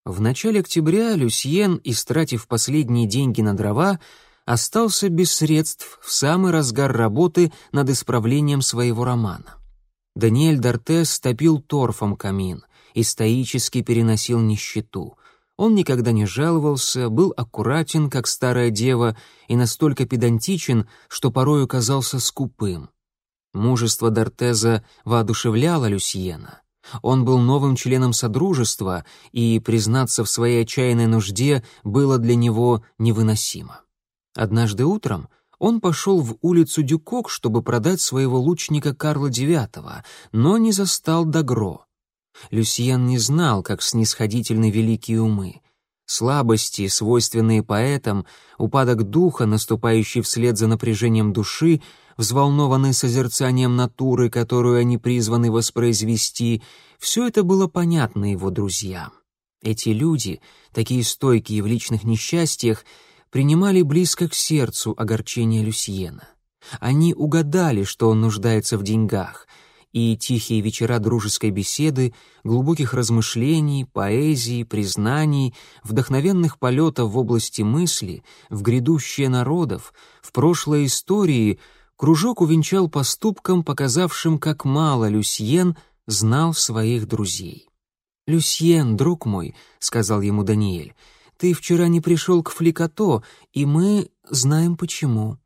В начале октября Люсьен, истратив последние деньги на дрова, остался без средств в самый разгар работы над исправлением своего романа. Даниэль Д'Артез топил торфом камин и стоически переносил нищету. Он никогда не жаловался, был аккуратен, как старая дева, и настолько педантичен, что порою казался скупым. Мужество Д'Артеза воодушевляло Люсьена. Он был новым членом Содружества, и признаться в своей отчаянной нужде было для него невыносимо. Однажды утром он пошел в улицу Дюкок, чтобы продать своего лучника Карла IX, но не застал Дагро. Люсьен не знал, как снисходительны великие умы. Слабости, свойственные поэтам, упадок духа, наступающий вслед за напряжением души, взволнованный созерцанием натуры, которую они призваны воспроизвести, все это было понятно его друзьям. Эти люди, такие стойкие в личных несчастьях, принимали близко к сердцу огорчение Люсьена. Они угадали, что он нуждается в деньгах, и тихие вечера дружеской беседы, глубоких размышлений, поэзии, признаний, вдохновенных полетов в области мысли, в грядущее народов, в прошлой истории кружок увенчал поступком, показавшим, как мало Люсьен знал своих друзей. «Люсьен, друг мой», — сказал ему Даниэль, — «ты вчера не пришел к Фликато, и мы знаем почему».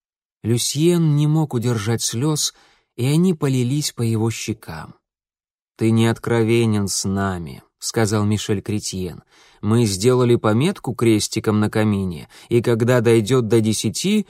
Люсьен не мог удержать слез, и они полились по его щекам. «Ты не откровенен с нами», — сказал Мишель Кретьен. «Мы сделали пометку крестиком на камине, и когда дойдет до 10,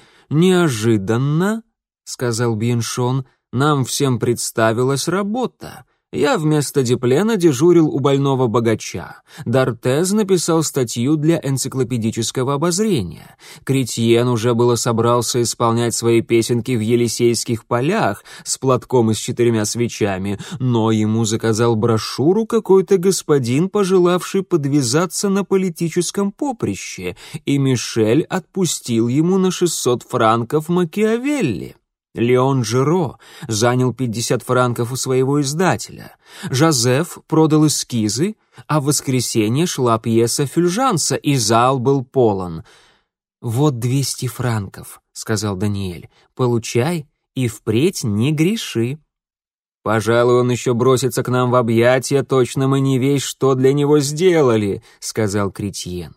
неожиданно, — сказал Бьеншон, — нам всем представилась работа. Я вместо Деплена дежурил у больного богача. Д'Артез написал статью для энциклопедического обозрения. Кретьен уже было собрался исполнять свои песенки в Елисейских полях с платком и с 4 свечами, но ему заказал брошюру какой-то господин, пожелавший подвязаться на политическом поприще, и Мишель отпустил ему на 600 франков Макиавелли. Леон Жиро занял 50 франков у своего издателя. Жозеф продал эскизы, а в воскресенье шла пьеса Фюльжанса, и зал был полон. «Вот 200 франков», — сказал Даниэль. «Получай и впредь не греши». «Пожалуй, он еще бросится к нам в объятия, точно мы не весь что для него сделали», — сказал Кретьен.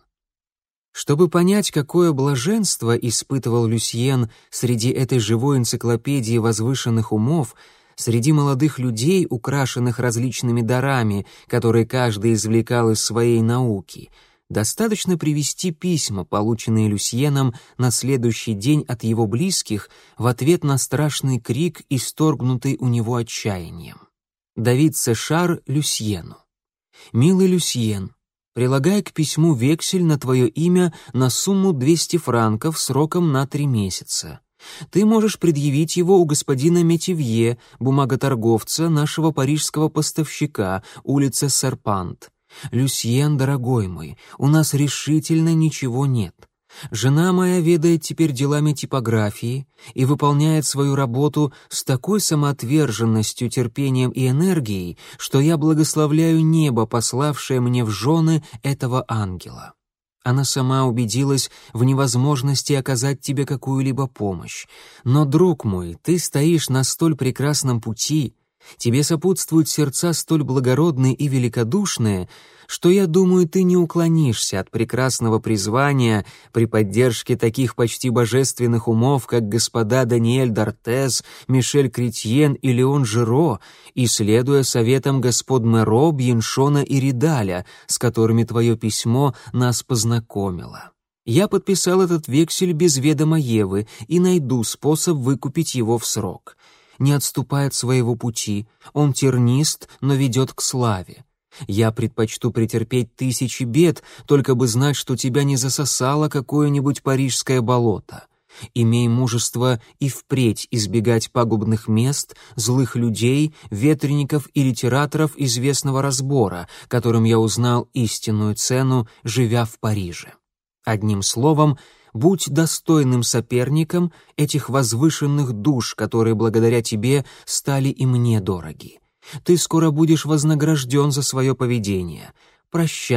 Чтобы понять, какое блаженство испытывал Люсьен среди этой живой энциклопедии возвышенных умов, среди молодых людей, украшенных различными дарами, которые каждый извлекал из своей науки, достаточно привести письма, полученные Люсьеном на следующий день от его близких, в ответ на страшный крик, исторгнутый у него отчаянием. Давид Сешар Люсьену. «Милый Люсьен, прилагай к письму вексель на твое имя на сумму 200 франков сроком на 3 месяца. Ты можешь предъявить его у господина Метивье, бумаготорговца, нашего парижского поставщика, улица Серпант. Люсьен, дорогой мой, у нас решительно ничего нет. Жена моя ведает теперь делами типографии и выполняет свою работу с такой самоотверженностью, терпением и энергией, что я благословляю небо, пославшее мне в жены этого ангела. Она сама убедилась в невозможности оказать тебе какую-либо помощь. Но, друг мой, ты стоишь на столь прекрасном пути, тебе сопутствуют сердца столь благородные и великодушные, что, я думаю, ты не уклонишься от прекрасного призвания при поддержке таких почти божественных умов, как господа Даниэль Д'Артез, Мишель Кретьен и Леон Жиро, и следуя советам господ Меро, Бьеншона и Ридаля, с которыми твое письмо нас познакомило. Я подписал этот вексель без ведома Евы и найду способ выкупить его в срок. Не отступай от своего пути, он тернист, но ведет к славе. Я предпочту претерпеть 1000 бед, только бы знать, что тебя не засосало какое-нибудь парижское болото. Имей мужество и впредь избегать пагубных мест, злых людей, ветреников и литераторов известного разбора, которым я узнал истинную цену, живя в Париже. Одним словом, будь достойным соперником этих возвышенных душ, которые благодаря тебе стали и мне дороги. Ты скоро будешь вознагражден за свое поведение. Прощай,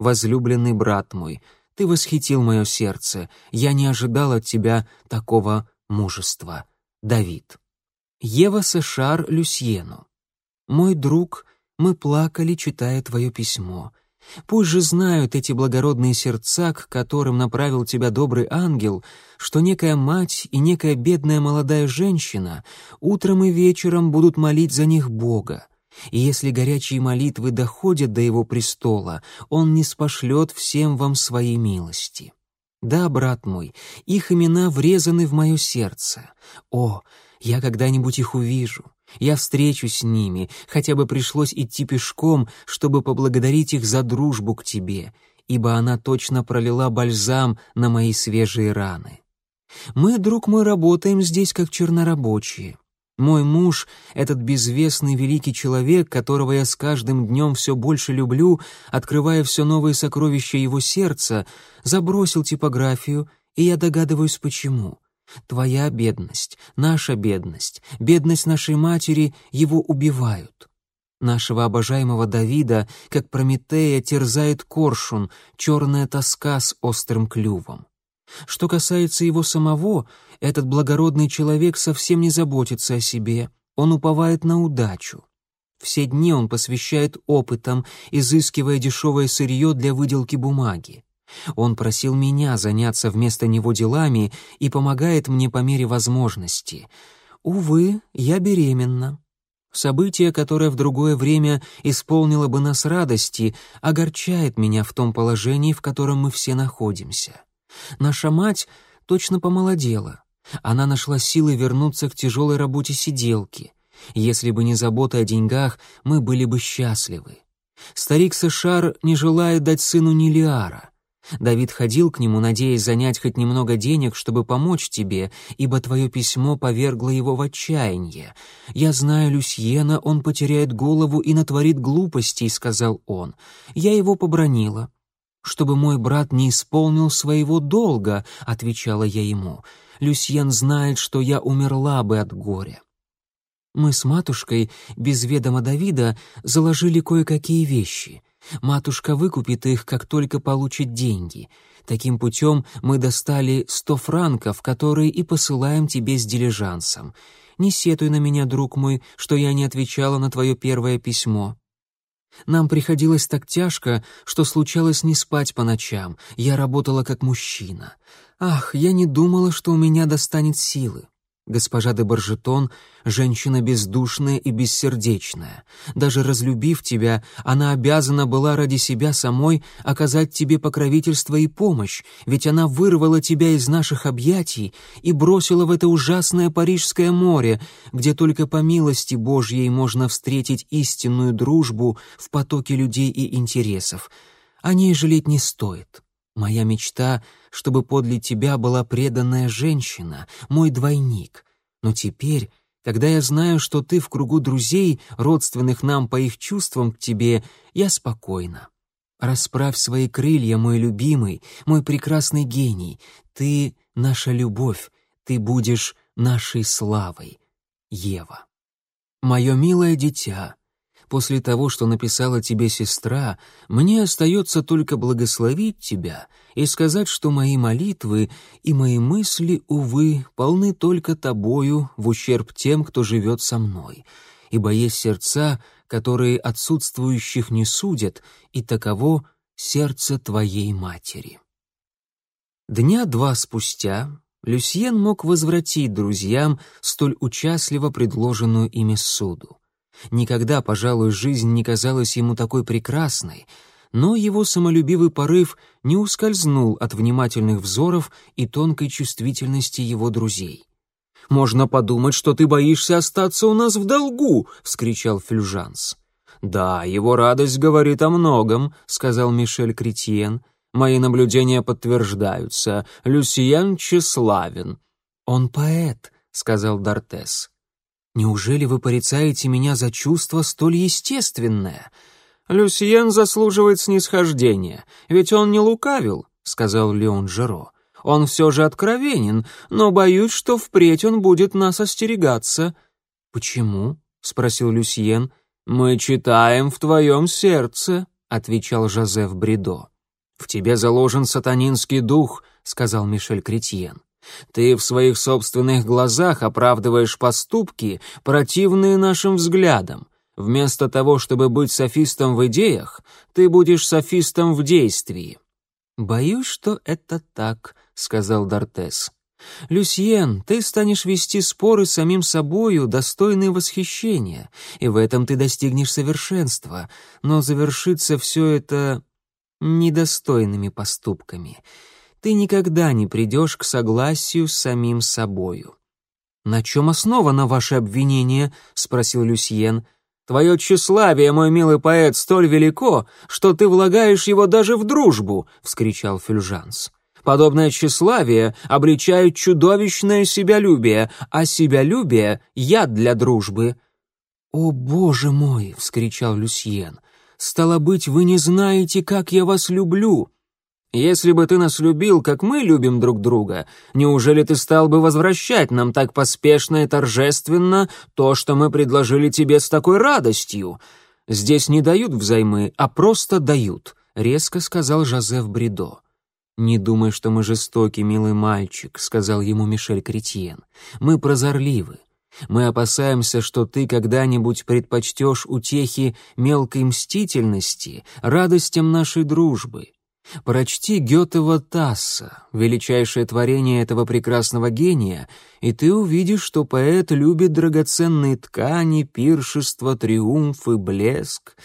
возлюбленный брат мой, ты восхитил мое сердце, я не ожидал от тебя такого мужества. Давид. Ева Сэшар Люсьену. Мой друг, мы плакали, читая твое письмо. Пусть же знают эти благородные сердца, к которым направил тебя добрый ангел, что некая мать и некая бедная молодая женщина утром и вечером будут молить за них Бога. И если горячие молитвы доходят до его престола, он ниспошлет всем вам своей милости. Да, брат мой, их имена врезаны в мое сердце. О, я когда-нибудь их увижу. Я встречусь с ними, хотя бы пришлось идти пешком, чтобы поблагодарить их за дружбу к тебе, ибо она точно пролила бальзам на мои свежие раны. Мы, друг мой, работаем здесь как чернорабочие. Мой муж, этот безвестный великий человек, которого я с каждым днем все больше люблю, открывая все новые сокровища его сердца, забросил типографию, и я догадываюсь, почему. Твоя бедность, наша бедность, бедность нашей матери его убивают. Нашего обожаемого Давида, как Прометея, терзает коршун, черная тоска с острым клювом. Что касается его самого, этот благородный человек совсем не заботится о себе, он уповает на удачу. Все дни он посвящает опытам, изыскивая дешевое сырье для выделки бумаги. Он просил меня заняться вместо него делами и помогает мне по мере возможности. Увы, я беременна. Событие, которое в другое время исполнило бы нас радости, огорчает меня в том положении, в котором мы все находимся. Наша мать точно помолодела. Она нашла силы вернуться к тяжелой работе сиделки. Если бы не забота о деньгах, мы были бы счастливы. Старик Сэшар не желает дать сыну ни лиара. Давид ходил к нему, надеясь занять хоть немного денег, чтобы помочь тебе, ибо твое письмо повергло его в отчаяние. «Я знаю Люсьена, он потеряет голову и натворит глупостей», — сказал он. Я его побранила. «Чтобы мой брат не исполнил своего долга», — отвечала я ему. «Люсьен знает, что я умерла бы от горя». Мы с матушкой, без ведома Давида, заложили кое-какие вещи. Матушка выкупит их, как только получит деньги. Таким путем мы достали 100 франков, которые и посылаем тебе с дилижансом. Не сетуй на меня, друг мой, что я не отвечала на твое первое письмо. Нам приходилось так тяжко, что случалось не спать по ночам. Я работала как мужчина. Ах, я не думала, что у меня достанет силы. Госпожа де Баржетон — женщина бездушная и бессердечная. Даже разлюбив тебя, она обязана была ради себя самой оказать тебе покровительство и помощь, ведь она вырвала тебя из наших объятий и бросила в это ужасное Парижское море, где только по милости Божьей можно встретить истинную дружбу в потоке людей и интересов. О ней жалеть не стоит. Моя мечта, чтобы подле тебя была преданная женщина, мой двойник. Но теперь, когда я знаю, что ты в кругу друзей, родственных нам по их чувствам к тебе, я спокойна. Расправь свои крылья, мой любимый, мой прекрасный гений. Ты — наша любовь, ты будешь нашей славой. Ева. Мое милое дитя, после того, что написала тебе сестра, мне остается только благословить тебя и сказать, что мои молитвы и мои мысли, увы, полны только тобою в ущерб тем, кто живет со мной, ибо есть сердца, которые отсутствующих не судят, и таково сердце твоей матери». Дня 2 спустя Люсьен мог возвратить друзьям столь участливо предложенную ими ссуду. Никогда, пожалуй, жизнь не казалась ему такой прекрасной, но его самолюбивый порыв не ускользнул от внимательных взоров и тонкой чувствительности его друзей. «Можно подумать, что ты боишься остаться у нас в долгу!» — вскричал Фюльжанс. «Да, его радость говорит о многом», — сказал Мишель Кретьен. «Мои наблюдения подтверждаются. Люсьен тщеславен». «Он поэт», — сказал Д'Артес. «Неужели вы порицаете меня за чувство столь естественное?» «Люсьен заслуживает снисхождения, ведь он не лукавил», — сказал Леон Жеро. «Он все же откровенен, но боюсь, что впредь он будет нас остерегаться». «Почему?» — спросил Люсьен. «Мы читаем в твоем сердце», — отвечал Жозеф Бридо. «В тебе заложен сатанинский дух», — сказал Мишель Кретьен. «Ты в своих собственных глазах оправдываешь поступки, противные нашим взглядам. Вместо того, чтобы быть софистом в идеях, ты будешь софистом в действии». «Боюсь, что это так», — сказал Д'Артес. «Люсьен, ты станешь вести споры с самим собою, достойные восхищения, и в этом ты достигнешь совершенства, но завершится все это недостойными поступками. Ты никогда не придешь к согласию с самим собою». «На чем основано ваше обвинение?» — спросил Люсьен. «Твое тщеславие, мой милый поэт, столь велико, что ты влагаешь его даже в дружбу!» — вскричал Фюльжанс. «Подобное тщеславие обличает чудовищное себялюбие, а себялюбие — яд для дружбы». «О, Боже мой!» — вскричал Люсьен. «Стало быть, вы не знаете, как я вас люблю!» «Если бы ты нас любил, как мы любим друг друга, неужели ты стал бы возвращать нам так поспешно и торжественно то, что мы предложили тебе с такой радостью? Здесь не дают взаймы, а просто дают», — резко сказал Жозеф Бридо. «Не думай, что мы жестоки, милый мальчик», — сказал ему Мишель Кретьен. «Мы прозорливы. Мы опасаемся, что ты когда-нибудь предпочтешь утехи мелкой мстительности радостям нашей дружбы. Прочти Гётева «Тасса», величайшее творение этого прекрасного гения, и ты увидишь, что поэт любит драгоценные ткани, пиршества, триумф и блеск.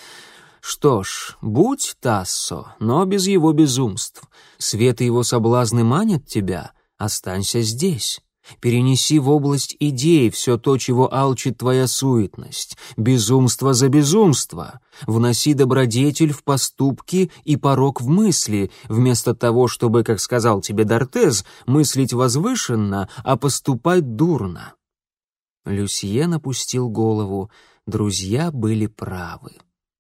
Что ж, будь Тассо, но без его безумств. Свет и его соблазны манят тебя, останься здесь. Перенеси в область идей все то, чего алчит твоя суетность. Безумство за безумство. Вноси добродетель в поступки и порок в мысли, вместо того, чтобы, как сказал тебе Д'Артез, мыслить возвышенно, а поступать дурно». Люсьен опустил голову. Друзья были правы.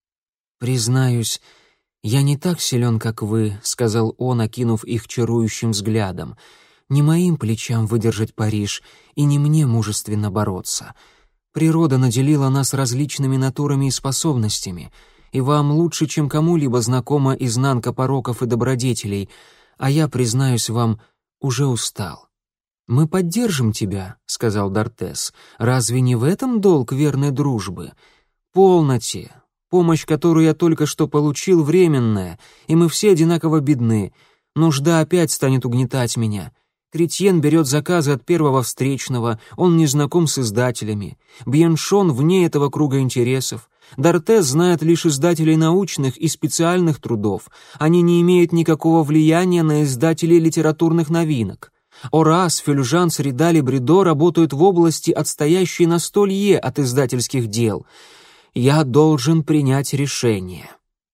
«Признаюсь, я не так силен, как вы», — сказал он, окинув их чарующим взглядом. «Не моим плечам выдержать Париж, и не мне мужественно бороться. Природа наделила нас различными натурами и способностями, и вам лучше, чем кому-либо знакома изнанка пороков и добродетелей, а я, признаюсь вам, уже устал». «Мы поддержим тебя», — сказал Д'Артес. «Разве не в этом долг верной дружбы? Полноте. Помощь, которую я только что получил, временная, и мы все одинаково бедны. Нужда опять станет угнетать меня. Кретьен берет заказы от первого встречного, он не знаком с издателями. Бьеншон вне этого круга интересов. Д'Артес знает лишь издателей научных и специальных трудов. Они не имеют никакого влияния на издателей литературных новинок. Орас, Фюльжанс, Ридаль и Бридо работают в области, отстоящей на столье от издательских дел. Я должен принять решение».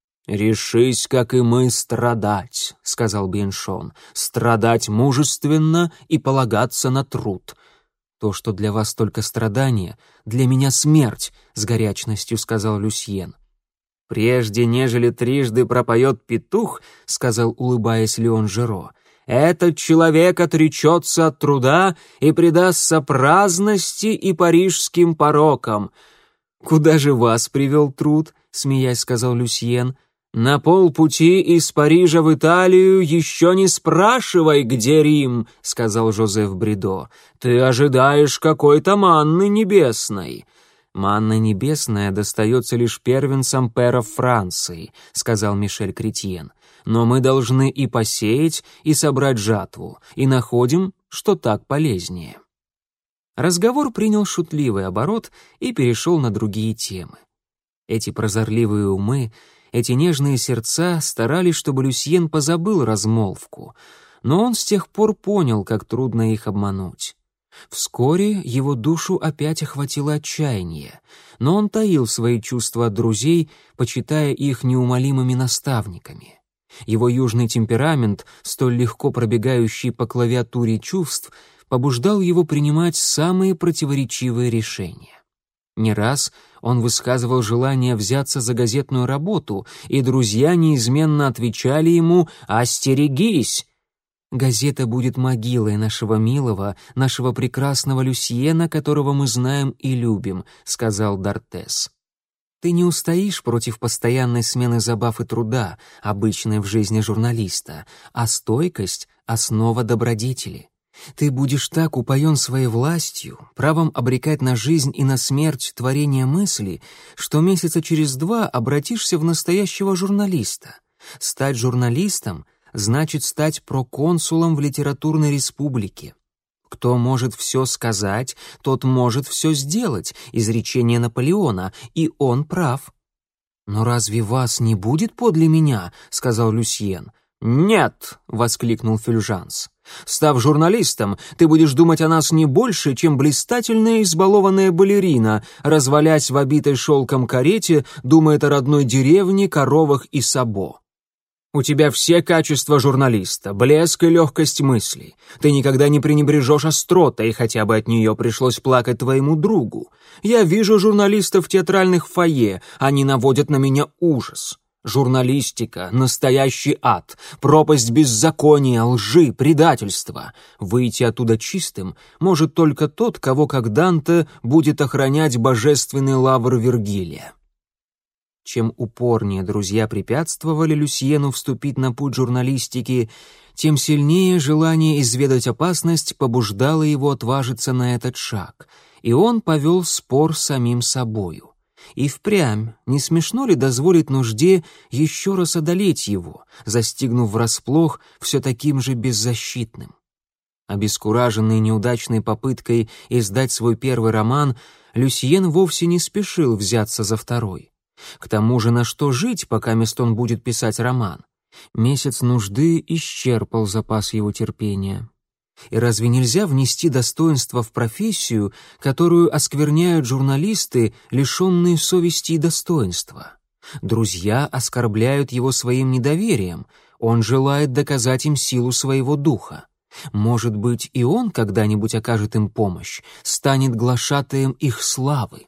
«Решись, как и мы, страдать», — сказал Бьеншон. «Страдать мужественно и полагаться на труд». «То, что для вас только страдание, для меня смерть», — с горячностью сказал Люсьен. «Прежде, нежели трижды пропоет петух», — сказал, улыбаясь, Леон Жиро, «этот человек отречется от труда и предастся праздности и парижским порокам». «Куда же вас привел труд?» — смеясь сказал Люсьен. «На полпути из Парижа в Италию еще не спрашивай, где Рим», — сказал Жозеф Бридо. «Ты ожидаешь какой-то манны небесной». «Манна небесная достается лишь первенцам пэров Франции», — сказал Мишель Кретьен. «Но мы должны и посеять, и собрать жатву, и находим, что так полезнее». Разговор принял шутливый оборот и перешел на другие темы. Эти прозорливые умы, эти нежные сердца старались, чтобы Люсьен позабыл размолвку, но он с тех пор понял, как трудно их обмануть. Вскоре его душу опять охватило отчаяние, но он таил свои чувства от друзей, почитая их неумолимыми наставниками. Его южный темперамент, столь легко пробегающий по клавиатуре чувств, побуждал его принимать самые противоречивые решения. Не раз он высказывал желание взяться за газетную работу, и друзья неизменно отвечали ему «Остерегись!». «Газета будет могилой нашего милого, нашего прекрасного Люсьена, которого мы знаем и любим», — сказал Д'Артес. Ты не устоишь против постоянной смены забав и труда, обычной в жизни журналиста, а стойкость — основа добродетели. Ты будешь так упоен своей властью, правом обрекать на жизнь и на смерть творение мысли, что месяца через 2 обратишься в настоящего журналиста. Стать журналистом значит стать проконсулом в литературной республике. Кто может все сказать, тот может все сделать, изречение Наполеона, и он прав. «Но разве вас не будет подле меня?» — сказал Люсьен. «Нет!» — воскликнул Фюльжанс. «Став журналистом, ты будешь думать о нас не больше, чем блистательная избалованная балерина, развалясь в обитой шелком карете, думает о родной деревне, коровах и сабо. У тебя все качества журналиста, блеск и легкость мыслей. Ты никогда не пренебрежешь остротой, хотя бы от нее пришлось плакать твоему другу. Я вижу журналистов в театральных фойе, они наводят на меня ужас. Журналистика — настоящий ад, пропасть беззакония, лжи, предательства. Выйти оттуда чистым может только тот, кого, как Данте, будет охранять божественный лавр Вергилия». Чем упорнее друзья препятствовали Люсьену вступить на путь журналистики, тем сильнее желание изведать опасность побуждало его отважиться на этот шаг, и он повел спор с самим собою. И впрямь, не смешно ли дозволить нужде еще раз одолеть его, застигнув врасплох все таким же беззащитным? Обескураженный неудачной попыткой издать свой первый роман, Люсьен вовсе не спешил взяться за второй. К тому же на что жить, пока мест он будет писать роман? Месяц нужды исчерпал запас его терпения. И разве нельзя внести достоинство в профессию, которую оскверняют журналисты, лишенные совести и достоинства? Друзья оскорбляют его своим недоверием, он желает доказать им силу своего духа. Может быть, и он когда-нибудь окажет им помощь, станет глашатаем их славы.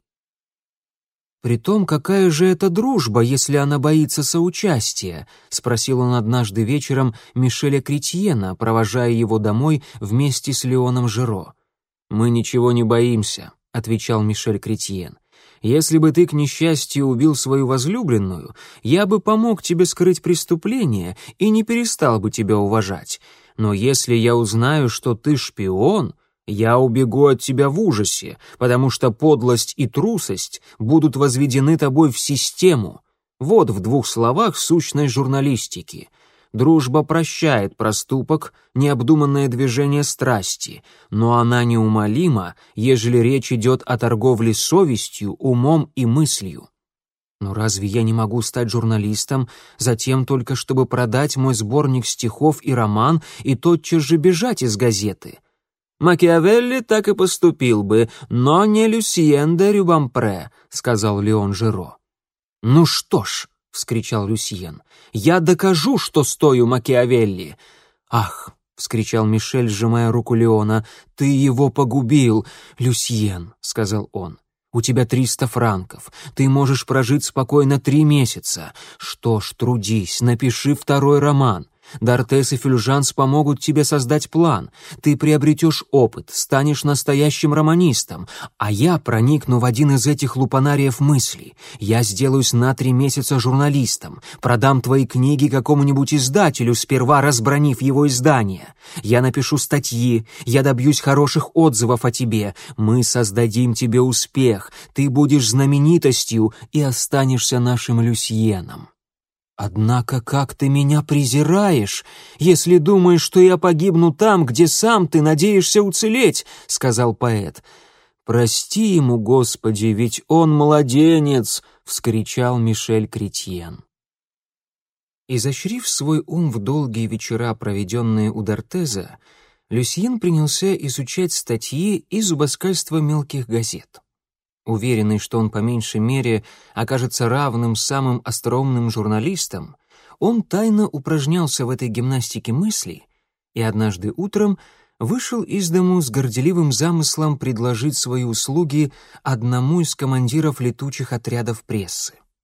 «Притом, какая же это дружба, если она боится соучастия?» — спросил он однажды вечером Мишеля Кретьена, провожая его домой вместе с Леоном Жиро. «Мы ничего не боимся», — отвечал Мишель Кретьен. «Если бы ты, к несчастью, убил свою возлюбленную, я бы помог тебе скрыть преступление и не перестал бы тебя уважать. Но если я узнаю, что ты шпион, я убегу от тебя в ужасе, потому что подлость и трусость будут возведены тобой в систему. Вот в 2 словах сущность журналистики. Дружба прощает проступок, необдуманное движение страсти, но она неумолима, ежели речь идет о торговле совестью, умом и мыслью. Но разве я не могу стать журналистом, затем только чтобы продать мой сборник стихов и роман и тотчас же бежать из газеты? «Макиавелли так и поступил бы, но не Люсьен де Рюбампре», — сказал Леон Жиро. «Ну что ж», — вскричал Люсьен, — «я докажу, что стою Макиавелли». «Ах», — вскричал Мишель, сжимая руку Леона, — «ты его погубил». «Люсьен», — сказал он, — «у тебя 300 франков, ты можешь прожить спокойно 3 месяца. Что ж, трудись, напиши 2-й роман. Д'Артес и Фюльжанс помогут тебе создать план. Ты приобретешь опыт, станешь настоящим романистом, а я проникну в один из этих лупанариев мыслей. Я сделаюсь на 3 месяца журналистом, продам твои книги какому-нибудь издателю, сперва разбранив его издание. Я напишу статьи, я добьюсь хороших отзывов о тебе. Мы создадим тебе успех, ты будешь знаменитостью и останешься нашим Люсьеном. «Однако как ты меня презираешь, если думаешь, что я погибну там, где сам ты надеешься уцелеть», — сказал поэт. «Прости ему, Господи, ведь он младенец», — вскричал Мишель Кретьен. Изощрив свой ум в долгие вечера, проведенные у Д'Артеза, Люсьен принялся изучать статьи и зубоскальства мелких газет. Уверенный, что он по меньшей мере окажется равным самым остроумным журналистам, он тайно упражнялся в этой гимнастике мыслей и однажды утром вышел из дому с горделивым замыслом предложить свои услуги одному из командиров летучих отрядов прессы.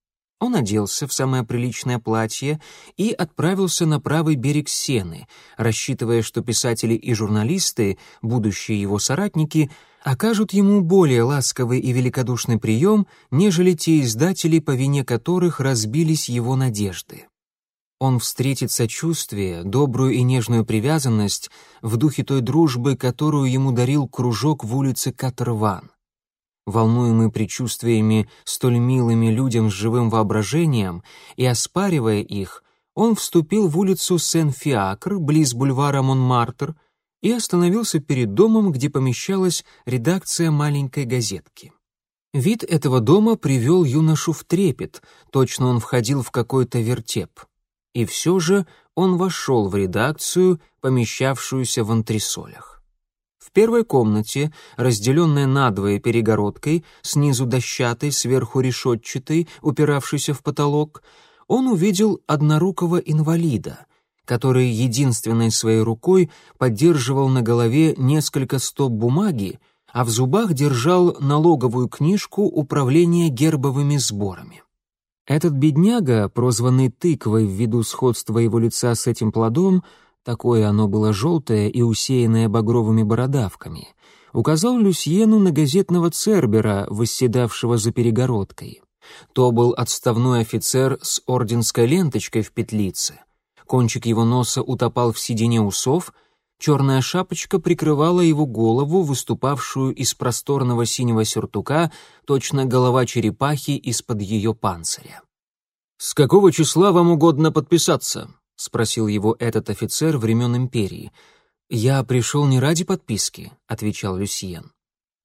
Он оделся в самое приличное платье и отправился на правый берег Сены, рассчитывая, что писатели и журналисты, будущие его соратники, окажут ему более ласковый и великодушный прием, нежели те издатели, по вине которых разбились его надежды. Он встретит сочувствие, добрую и нежную привязанность в духе той дружбы, которую ему дарил кружок в улице Катерван. Волнуемый предчувствиями столь милыми людям с живым воображением и оспаривая их, он вступил в улицу Сен-Фиакр, близ бульвара Монмартр, и остановился перед домом, где помещалась редакция маленькой газетки. Вид этого дома привел юношу в трепет, точно он входил в какой-то вертеп. И все же он вошел в редакцию, помещавшуюся в антресолях. В первой комнате, разделенной надвое перегородкой, снизу дощатой, сверху решетчатой, упиравшейся в потолок, он увидел однорукого инвалида, который единственной своей рукой поддерживал на голове несколько стоп бумаги, а в зубах держал налоговую книжку управления гербовыми сборами. Этот бедняга, прозванный тыквой ввиду сходства его лица с этим плодом, такое оно было желтое и усеянное багровыми бородавками, указал Люсьену на газетного цербера, восседавшего за перегородкой. То был отставной офицер с орденской ленточкой в петлице. Кончик его носа утопал в седине усов, черная шапочка прикрывала его голову, выступавшую из просторного синего сюртука, точно голова черепахи из-под ее панциря. «С какого числа вам угодно подписаться?» — спросил его этот офицер времен империи. «Я пришел не ради подписки», — отвечал Люсьен.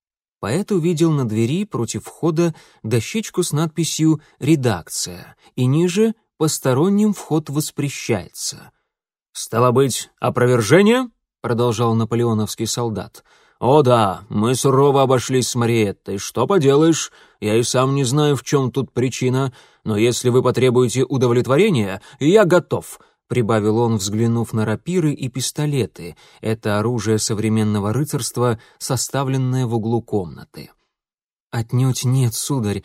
Поэт увидел на двери против входа дощечку с надписью «Редакция», и ниже «Посторонним вход воспрещается». «Стало быть, опровержение?» — продолжал наполеоновский солдат. «О да, мы сурово обошлись с Мариеттой. Что поделаешь, я и сам не знаю, в чем тут причина, но если вы потребуете удовлетворения, я готов», — прибавил он, взглянув на рапиры и пистолеты. Это оружие современного рыцарства, составленное в углу комнаты. «Отнюдь нет, сударь.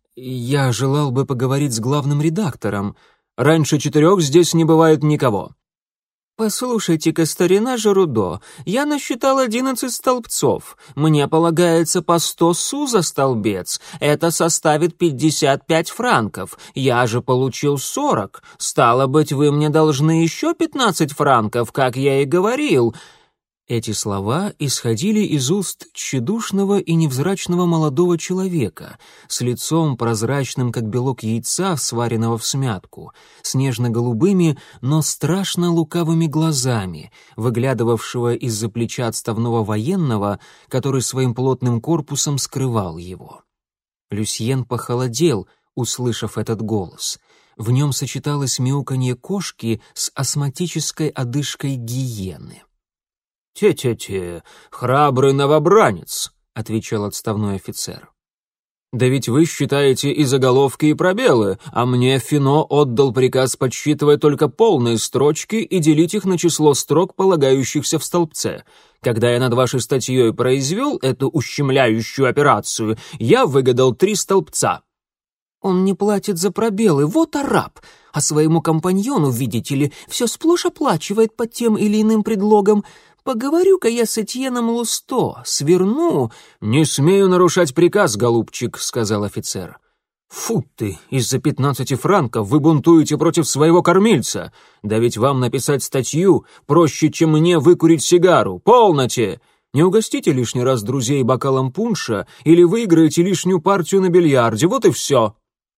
Я желал бы поговорить с главным редактором. Раньше 4 здесь не бывает никого». «Послушайте-ка, старина Жерудо, я насчитал 11 столбцов. Мне полагается по 100 су за столбец. Это составит 55 франков. Я же получил 40. Стало быть, вы мне должны еще 15 франков, как я и говорил». Эти слова исходили из уст тщедушного и невзрачного молодого человека, с лицом прозрачным, как белок яйца, сваренного всмятку, с нежно-голубыми, но страшно лукавыми глазами, выглядывавшего из-за плеча отставного военного, который своим плотным корпусом скрывал его. Люсьен похолодел, услышав этот голос. В нем сочеталось мяуканье кошки с астматической одышкой гиены. «Те-те-те, храбрый новобранец», — отвечал отставной офицер. «Да ведь вы считаете и заголовки, и пробелы, а мне Фино отдал приказ подсчитывать только полные строчки и делить их на число строк, полагающихся в столбце. Когда я над вашей статьей произвел эту ущемляющую операцию, я выгадал 3 столбца». «Он не платит за пробелы, вот араб, а своему компаньону, видите ли, все сплошь оплачивает под тем или иным предлогом. Поговорю-ка я с Этьеном Лусто, сверну». «Не смею нарушать приказ, голубчик», — сказал офицер. «Фу ты, из-за 15 франков вы бунтуете против своего кормильца. Да ведь вам написать статью проще, чем мне выкурить сигару. Полноте! Не угостите лишний раз друзей бокалом пунша или выиграете лишнюю партию на бильярде, вот и все».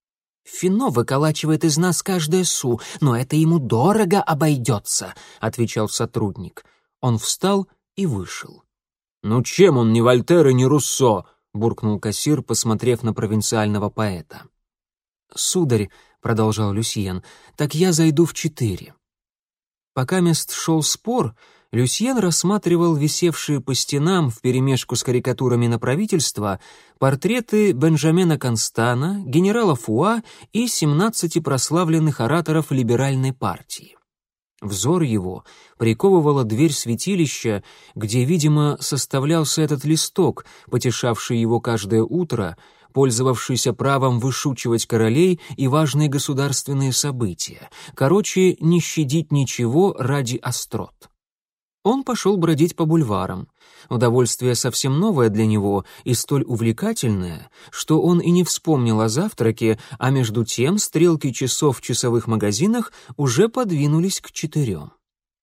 «Фино выколачивает из нас каждое су, но это ему дорого обойдется», — отвечал сотрудник. Он встал и вышел. «Ну чем он не Вольтер и не Руссо?» — буркнул кассир, посмотрев на провинциального поэта. «Сударь», — продолжал Люсьен, — «так я зайду в 4». Пока мест шел спор, Люсьен рассматривал висевшие по стенам вперемешку с карикатурами на правительство портреты Бенджамина Констана, генерала Фуа и 17 прославленных ораторов либеральной партии. Взор его приковывала дверь святилища, где, видимо, составлялся этот листок, потешавший его каждое утро, пользовавшийся правом вышучивать королей и важные государственные события. Короче, не щадить ничего ради острот. Он пошел бродить по бульварам. Удовольствие совсем новое для него и столь увлекательное, что он и не вспомнил о завтраке, а между тем стрелки часов в часовых магазинах уже подвинулись к 4.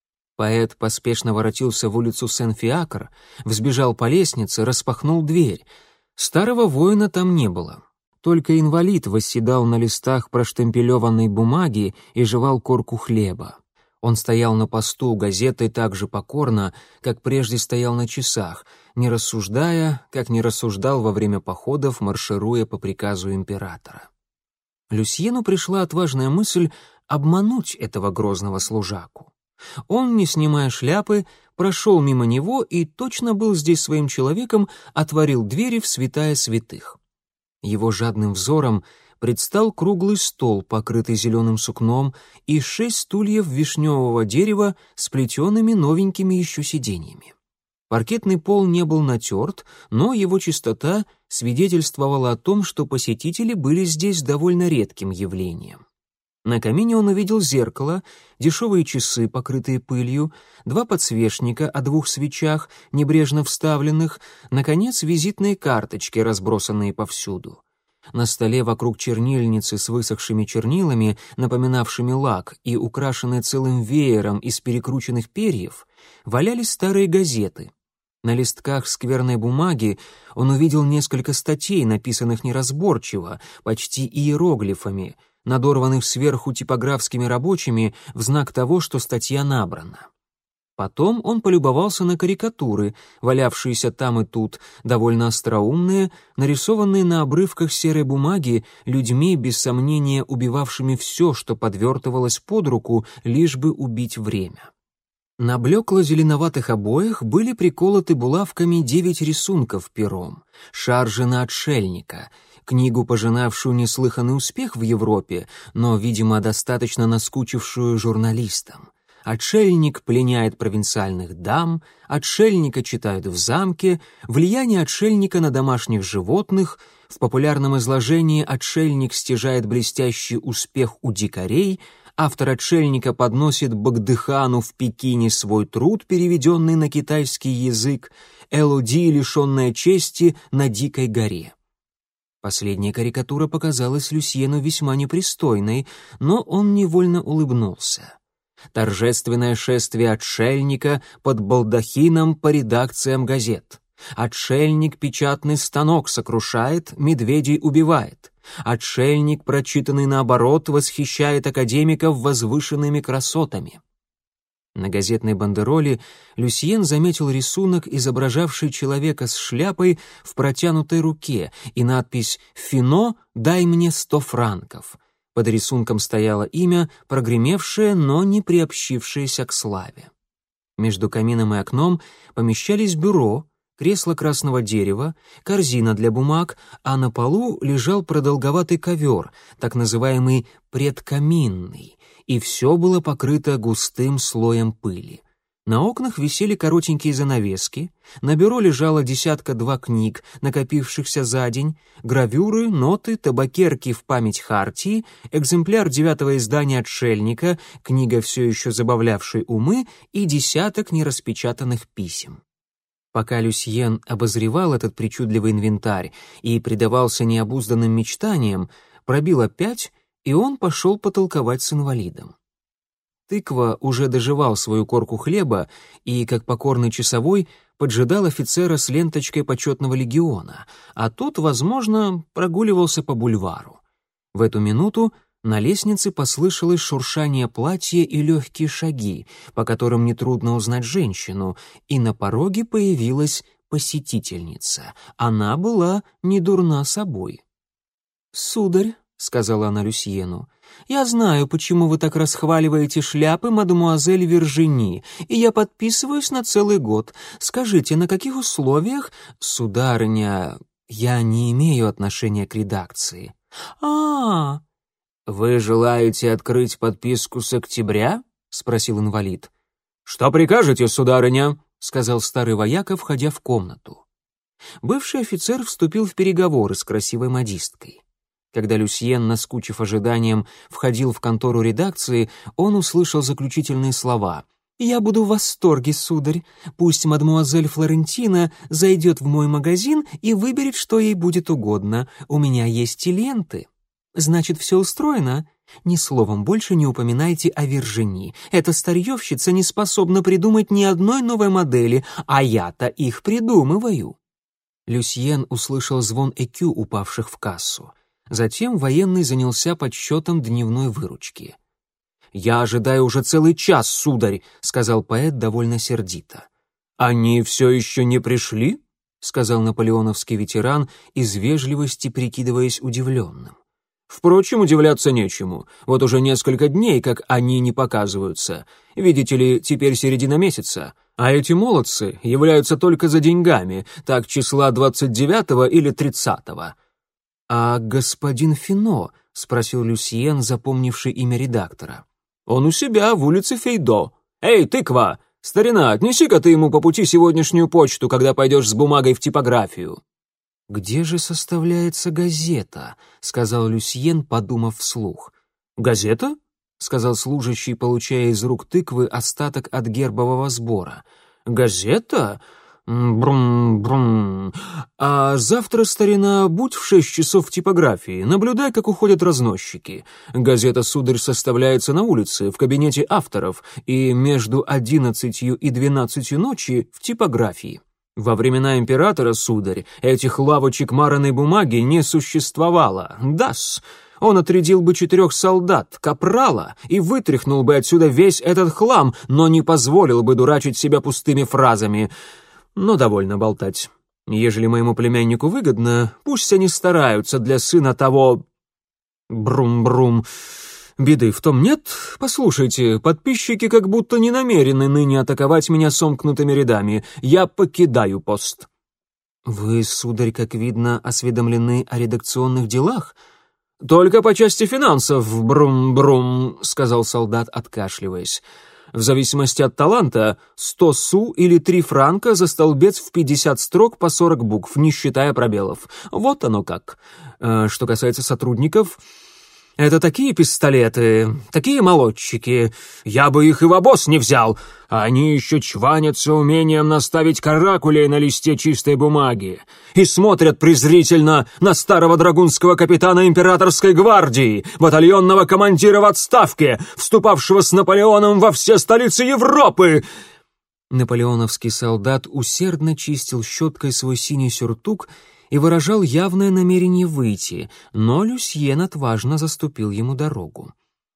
Поэт поспешно воротился в улицу Сен-Фиакр, взбежал по лестнице, распахнул дверь. Старого воина там не было. Только инвалид восседал на листах проштемпелеванной бумаги и жевал корку хлеба. Он стоял на посту у газеты так же покорно, как прежде стоял на часах, не рассуждая, как не рассуждал во время походов, маршируя по приказу императора. Люсьену пришла отважная мысль обмануть этого грозного служаку. Он, не снимая шляпы, прошел мимо него и точно был здесь своим человеком, отворил двери в святая святых. Его жадным взором предстал круглый стол, покрытый зеленым сукном, и 6 стульев вишневого дерева с плетеными новенькими еще сиденьями. Паркетный пол не был натерт, но его чистота свидетельствовала о том, что посетители были здесь довольно редким явлением. На камине он увидел зеркало, дешевые часы, покрытые пылью, 2 подсвечника о 2 свечах, небрежно вставленных, наконец, визитные карточки, разбросанные повсюду. На столе вокруг чернильницы с высохшими чернилами, напоминавшими лак, и украшенной целым веером из перекрученных перьев, валялись старые газеты. На листках скверной бумаги он увидел несколько статей, написанных неразборчиво, почти иероглифами, надорванных сверху типографскими рабочими в знак того, что статья набрана. Потом он полюбовался на карикатуры, валявшиеся там и тут, довольно остроумные, нарисованные на обрывках серой бумаги людьми, без сомнения убивавшими все, что подвертывалось под руку, лишь бы убить время. На блекло-зеленоватых обоях были приколоты булавками 9 рисунков пером, шар жены отшельника, книгу, пожинавшую неслыханный успех в Европе, но, видимо, достаточно наскучившую журналистам. Отшельник пленяет провинциальных дам, отшельника читают в замке, влияние отшельника на домашних животных, в популярном изложении отшельник стяжает блестящий успех у дикарей, автор отшельника подносит Багдыхану в Пекине свой труд, переведенный на китайский язык, Элоди, лишенная чести, на Дикой горе. Последняя карикатура показалась Люсьену весьма непристойной, но он невольно улыбнулся. Торжественное шествие отшельника под балдахином по редакциям газет. Отшельник печатный станок сокрушает, медведей убивает. Отшельник, прочитанный наоборот, восхищает академиков возвышенными красотами. На газетной бандероли Люсьен заметил рисунок, изображавший человека с шляпой в протянутой руке, и надпись «Фино, дай мне 100 франков». Под рисунком стояло имя, прогремевшее, но не приобщившееся к славе. Между камином и окном помещались бюро, кресло красного дерева, корзина для бумаг, а на полу лежал продолговатый ковер, так называемый предкаминный, и все было покрыто густым слоем пыли. На окнах висели коротенькие занавески, на бюро лежало 10-2 книг, накопившихся за день, гравюры, ноты, табакерки в память Хартии, экземпляр 9-го издания «Отшельника», книга, все еще забавлявшей умы, и десяток нераспечатанных писем. Пока Люсьен обозревал этот причудливый инвентарь и предавался необузданным мечтаниям, пробило 5, и он пошел потолковать с инвалидом. Тыква уже доживал свою корку хлеба и, как покорный часовой, поджидал офицера с ленточкой почетного легиона, а тот, возможно, прогуливался по бульвару. В эту минуту на лестнице послышалось шуршание платья и легкие шаги, по которым нетрудно узнать женщину, и на пороге появилась посетительница. Она была не дурна собой. «Сударь», — сказала она Люсьену, — «я знаю, почему вы так расхваливаете шляпы мадемуазель Вержини, и я подписываюсь на целый год. Скажите, на каких условиях...» «Сударыня, я не имею отношения к редакции». «А-а-а!» «Вы желаете открыть подписку с октября?» — спросил инвалид. «Что прикажете, сударыня?» — сказал старый вояка, входя в комнату. Бывший офицер вступил в переговоры с красивой модисткой. Когда Люсьен, наскучив ожиданием, входил в контору редакции, он услышал заключительные слова. «Я буду в восторге, сударь. Пусть мадмуазель Флорентина зайдет в мой магазин и выберет, что ей будет угодно. У меня есть и ленты». «Значит, все устроено?» «Ни словом больше не упоминайте о Виржини. Эта старьевщица не способна придумать ни одной новой модели, а я-то их придумываю». Люсьен услышал звон ЭКЮ, упавших в кассу. Затем военный занялся подсчетом дневной выручки. «Я ожидаю уже целый час, сударь», — сказал поэт довольно сердито. «Они все еще не пришли?» — сказал наполеоновский ветеран, из вежливости прикидываясь удивленным. «Впрочем, удивляться нечему. Вот уже несколько дней, как они не показываются. Видите ли, теперь середина месяца. А эти молодцы являются только за деньгами, так числа 29-го или 30-го». «А господин Фино?» — спросил Люсьен, запомнивший имя редактора. «Он у себя в улице Фейдо. Эй, тыква! Старина, отнеси-ка ты ему по пути сегодняшнюю почту, когда пойдешь с бумагой в типографию». «Где же составляется газета?» — сказал Люсьен, подумав вслух. «Газета?» — сказал служащий, получая из рук тыквы остаток от гербового сбора. «Газета? Брум-брум. А завтра, старина, будь в 6 часов в типографии, наблюдай, как уходят разносчики. Газета, сударь, составляется на улице, в кабинете авторов, и между 11 и 12 ночи в типографии. Во времена императора, сударь, этих лавочек мараной бумаги не существовало. Да-с. Он отрядил бы 4 солдат, капрала, и вытряхнул бы отсюда весь этот хлам, но не позволил бы дурачить себя пустыми фразами. Но довольно болтать. Ежели моему племяннику выгодно, пусть они стараются для сына того... Брум-брум. Беды в том нет. Послушайте, подписчики как будто не намерены ныне атаковать меня сомкнутыми рядами. Я покидаю пост». «Вы, сударь, как видно, осведомлены о редакционных делах?» «Только по части финансов, брум-брум», — сказал солдат, откашливаясь. «В зависимости от таланта, 100 су или 3 франка за столбец в 50 строк по 40 букв, не считая пробелов. Вот оно как. Что касается сотрудников, это такие пистолеты, такие молотчики. Я бы их и в обоз не взял. Они еще чванятся умением наставить каракулей на листе чистой бумаги и смотрят презрительно на старого драгунского капитана императорской гвардии, батальонного командира в отставке, вступавшего с Наполеоном во все столицы Европы». Наполеоновский солдат усердно чистил щеткой свой синий сюртук и выражал явное намерение выйти, но Люсьен отважно заступил ему дорогу.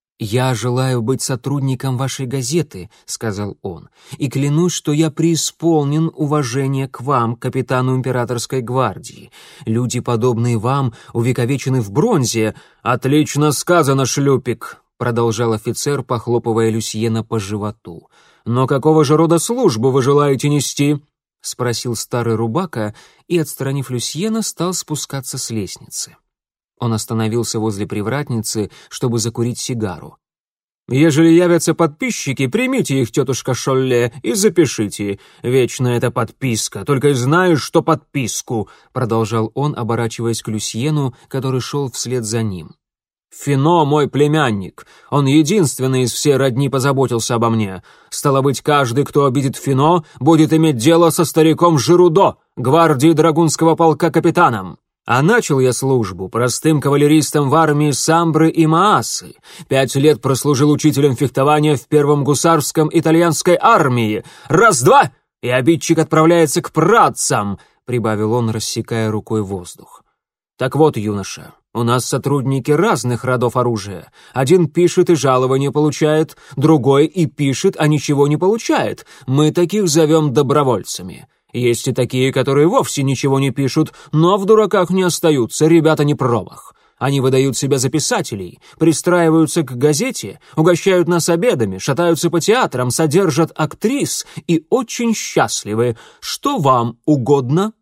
«Я желаю быть сотрудником вашей газеты», — сказал он, «и клянусь, что я преисполнен уважения к вам, капитану императорской гвардии. Люди, подобные вам, увековечены в бронзе». «Отлично сказано, шлюпик», — продолжал офицер, похлопывая Люсьена по животу. «Но какого же рода службу вы желаете нести?» — спросил старый рубака и, отстранив Люсьена, стал спускаться с лестницы. Он остановился возле привратницы, чтобы закурить сигару. «Ежели явятся подписчики, примите их, тетушка Шолле, и запишите. Вечно эта подписка, только и знаешь, что подписку», — продолжал он, оборачиваясь к Люсьену, который шел вслед за ним. «Фино мой племянник. Он единственный из всей родни позаботился обо мне. Стало быть, каждый, кто обидит Фино, будет иметь дело со стариком Жирудо, гвардии драгунского полка капитаном. А начал я службу простым кавалеристом в армии Самбры и Маасы. 5 лет прослужил учителем фехтования в 1-м гусарском итальянской армии. Раз-два, и обидчик отправляется к працам», — прибавил он, рассекая рукой воздух. «Так вот, юноша, у нас сотрудники разных родов оружия. Один пишет и жалование получает, другой и пишет, а ничего не получает. Мы таких зовем добровольцами. Есть и такие, которые вовсе ничего не пишут, но в дураках не остаются, ребята не промах. Они выдают себя за писателей, пристраиваются к газете, угощают нас обедами, шатаются по театрам, содержат актрис и очень счастливы. Что вам угодно?»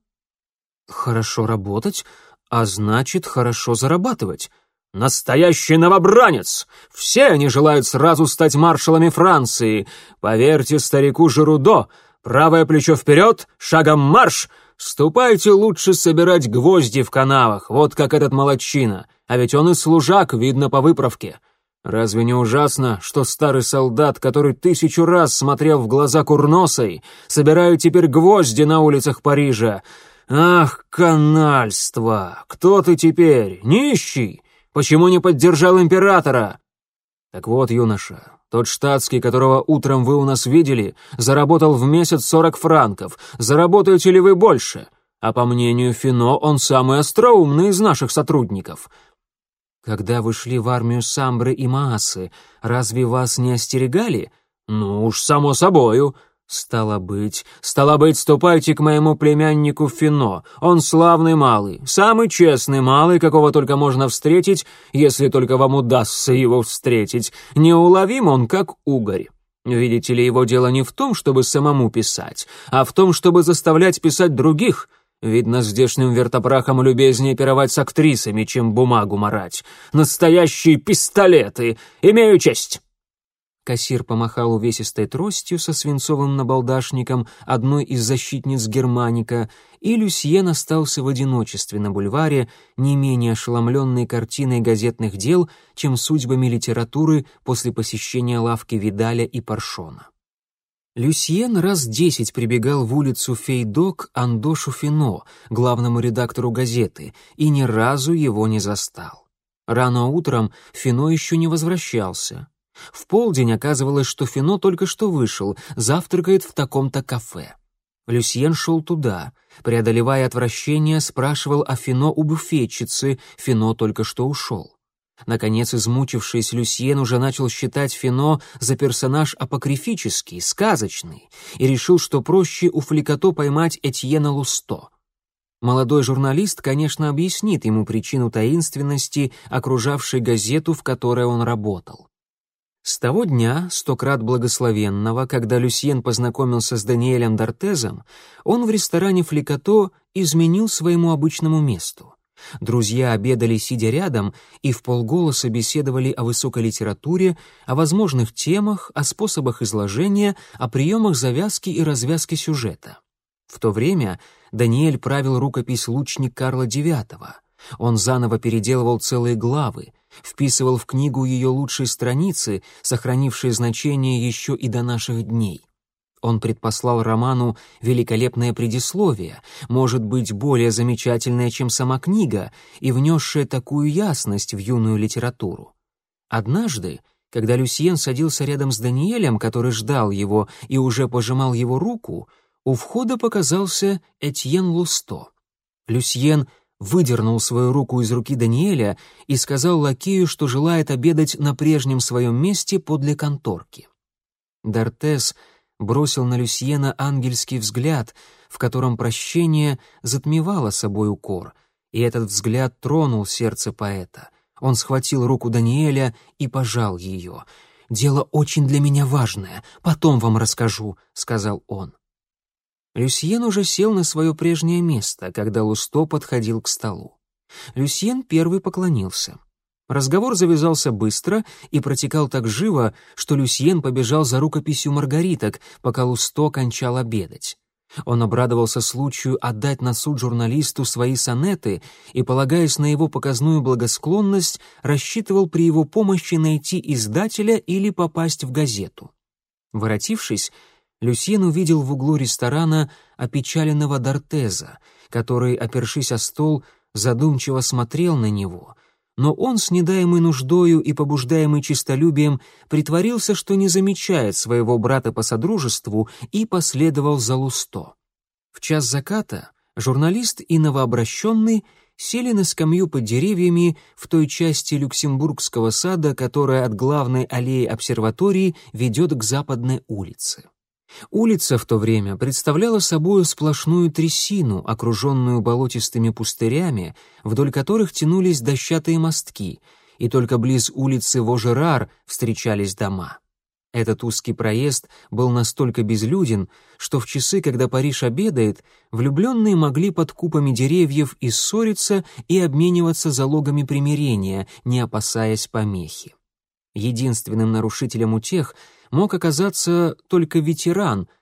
«Хорошо работать, а значит, хорошо зарабатывать». «Настоящий новобранец! Все они желают сразу стать маршалами Франции. Поверьте старику Жирудо, правое плечо вперед, шагом марш! Ступайте лучше собирать гвозди в канавах, вот как этот молодчина, а ведь он и служак, видно по выправке. Разве не ужасно, что старый солдат, который 1000 раз смотрел в глаза курносой, собирает теперь гвозди на улицах Парижа? Ах, канальство! Кто ты теперь? Нищий? Почему не поддержал императора? Так вот, юноша, тот штатский, которого утром вы у нас видели, заработал в месяц 40 франков. Заработаете ли вы больше? А по мнению Фино, он самый остроумный из наших сотрудников. Когда вы шли в армию Самбры и Маасы, разве вас не остерегали? Ну уж, само собою. Стало быть, ступайте к моему племяннику Фино. Он славный малый, самый честный малый, какого только можно встретить, если только вам удастся его встретить. Неуловим он, как угорь. Видите ли, его дело не в том, чтобы самому писать, а в том, чтобы заставлять писать других. Видно, здешним вертопрахам любезнее пировать с актрисами, чем бумагу марать. Настоящие пистолеты! Имею честь!» Кассир помахал увесистой тростью со свинцовым набалдашником одной из защитниц Германика, и Люсьен остался в одиночестве на бульваре, не менее ошеломленный картиной газетных дел, чем судьбами литературы после посещения лавки Видаля и Паршона. Люсьен раз 10 прибегал в улицу Фейдок Андошу Фино, главному редактору газеты, и ни разу его не застал. Рано утром Фино еще не возвращался. В полдень оказывалось, что Фино только что вышел, завтракает в таком-то кафе. Люсьен шел туда. Преодолевая отвращение, спрашивал о Фино у буфетчицы, Фино только что ушел. Наконец, измучившись, Люсьен уже начал считать Фино за персонаж апокрифический, сказочный, и решил, что проще у Фликато поймать Этьена Лусто. Молодой журналист, конечно, объяснит ему причину таинственности, окружавшей газету, в которой он работал. С того дня, 100 крат благословенного, когда Люсьен познакомился с Даниэлем Д'Артезом, он в ресторане Фликато изменил своему обычному месту. Друзья обедали, сидя рядом, и вполголоса беседовали о высокой литературе, о возможных темах, о способах изложения, о приемах завязки и развязки сюжета. В то время Даниэль правил рукопись «Лучник» Карла IX. Он заново переделывал целые главы, вписывал в книгу ее лучшие страницы, сохранившие значение еще и до наших дней. Он предпослал роману великолепное предисловие, может быть, более замечательное, чем сама книга, и внесшее такую ясность в юную литературу. Однажды, когда Люсьен садился рядом с Даниэлем, который ждал его и уже пожимал его руку, у входа показался Этьен Лусто. Люсьен выдернул свою руку из руки Даниэля и сказал лакею, что желает обедать на прежнем своем месте подле конторки. Д'Артез бросил на Люсьена ангельский взгляд, в котором прощение затмевало собой укор, и этот взгляд тронул сердце поэта. Он схватил руку Даниэля и пожал ее. «Дело очень для меня важное, потом вам расскажу», — сказал он. Люсьен уже сел на свое прежнее место, когда Лусто подходил к столу. Люсьен первый поклонился. Разговор завязался быстро и протекал так живо, что Люсьен побежал за рукописью маргариток, пока Лусто кончал обедать. Он обрадовался случаю отдать на суд журналисту свои сонеты и, полагаясь на его показную благосклонность, рассчитывал при его помощи найти издателя или попасть в газету. Воротившись, Люсьен увидел в углу ресторана опечаленного Д'Артеза, который, опершись о стол, задумчиво смотрел на него, но он, снедаемый нуждою и побуждаемый честолюбием, притворился, что не замечает своего брата по содружеству, и последовал за Лусто. В час заката журналист и новообращенный сели на скамью под деревьями в той части Люксембургского сада, которая от главной аллеи обсерватории ведет к западной улице. Улица в то время представляла собою сплошную трясину, окруженную болотистыми пустырями, вдоль которых тянулись дощатые мостки, и только близ улицы Вожерар встречались дома. Этот узкий проезд был настолько безлюден, что в часы, когда Париж обедает, влюбленные могли под купами деревьев и ссориться и обмениваться залогами примирения, не опасаясь помехи. Единственным нарушителем утех мог оказаться только ветеран,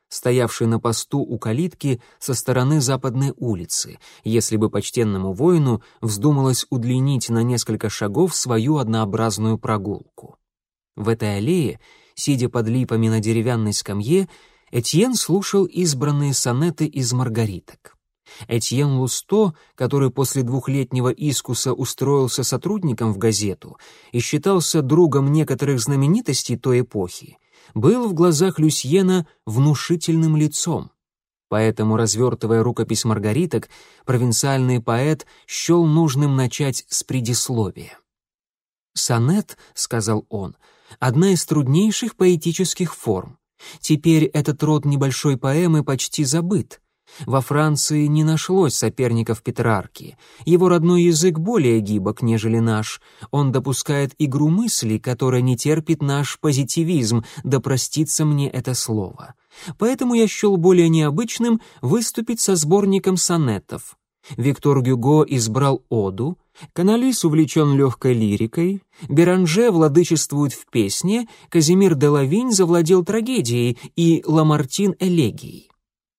стоявший на посту у калитки со стороны западной улицы, если бы почтенному воину вздумалось удлинить на несколько шагов свою однообразную прогулку. В этой аллее, сидя под липами на деревянной скамье, Этьен слушал избранные сонеты из маргариток. Этьен Лусто, который после двухлетнего искуса устроился сотрудником в газету и считался другом некоторых знаменитостей той эпохи, был в глазах Люсьена внушительным лицом. Поэтому, развертывая рукопись маргариток, провинциальный поэт счел нужным начать с предисловия. «Сонет, — сказал он, — одна из труднейших поэтических форм. Теперь этот род небольшой поэмы почти забыт. Во Франции не нашлось соперников Петрарки. Его родной язык более гибок, нежели наш. Он допускает игру мысли, которая не терпит наш позитивизм, да простится мне это слово. Поэтому я счел более необычным выступить со сборником сонетов. Виктор Гюго избрал оду, Каналис увлечен легкой лирикой, Беранже владычествует в песне, Казимир де Лавинь завладел трагедией и Ламартин — элегией.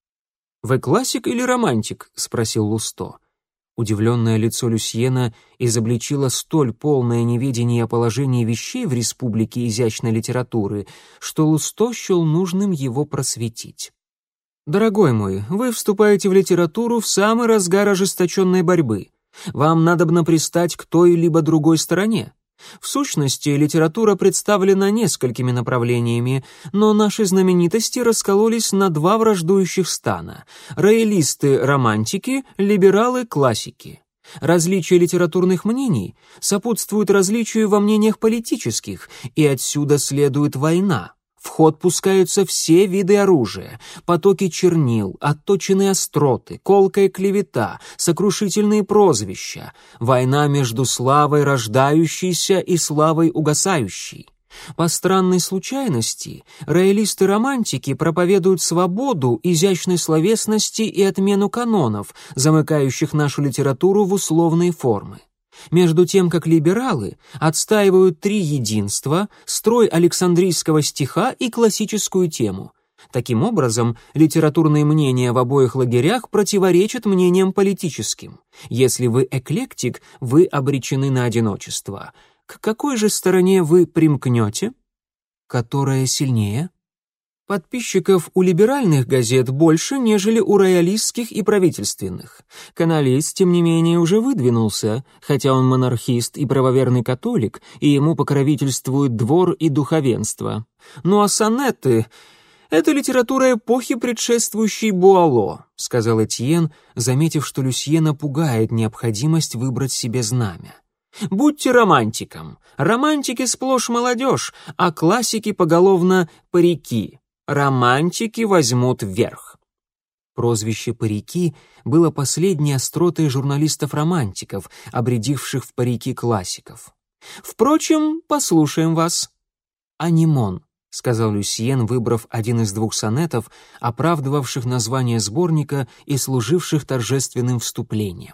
«Вы классик или романтик?» — спросил Лусто. Удивленное лицо Люсьена изобличило столь полное неведение о положении вещей в республике изящной литературы, что Лусто счел нужным его просветить. «Дорогой мой, вы вступаете в литературу в самый разгар ожесточенной борьбы. Вам надобно пристать к той либо другой стороне. В сущности, литература представлена несколькими направлениями, но наши знаменитости раскололись на два враждующих стана — роялисты-романтики, либералы-классики. Различие литературных мнений сопутствует различию во мнениях политических, и отсюда следует война. В ход пускаются все виды оружия, потоки чернил, отточенные остроты, колкая клевета, сокрушительные прозвища, война между славой рождающейся и славой угасающей. По странной случайности, роялисты-романтики проповедуют свободу, изящной словесности и отмену канонов, замыкающих нашу литературу в условные формы. Между тем, как либералы отстаивают три единства, строй александрийского стиха и классическую тему. Таким образом, литературные мнения в обоих лагерях противоречат мнениям политическим. Если вы эклектик, вы обречены на одиночество. К какой же стороне вы примкнете? Которая сильнее? Подписчиков у либеральных газет больше, нежели у роялистских и правительственных. Каналис, тем не менее, уже выдвинулся, хотя он монархист и правоверный католик, и ему покровительствует двор и духовенство. Ну а сонеты — это литература эпохи, предшествующей Буало, сказал Этьен, заметив, что Люсьена пугает необходимость выбрать себе знамя. Будьте романтиком. Романтики сплошь молодежь, а классики поголовно парики. Романтики возьмут вверх. Прозвище «парики» было последней остротой журналистов-романтиков, обрядивших в парики классиков. Впрочем, послушаем вас. «Анимон», — сказал Люсьен, выбрав один из двух сонетов, оправдывавших название сборника и служивших торжественным вступлением.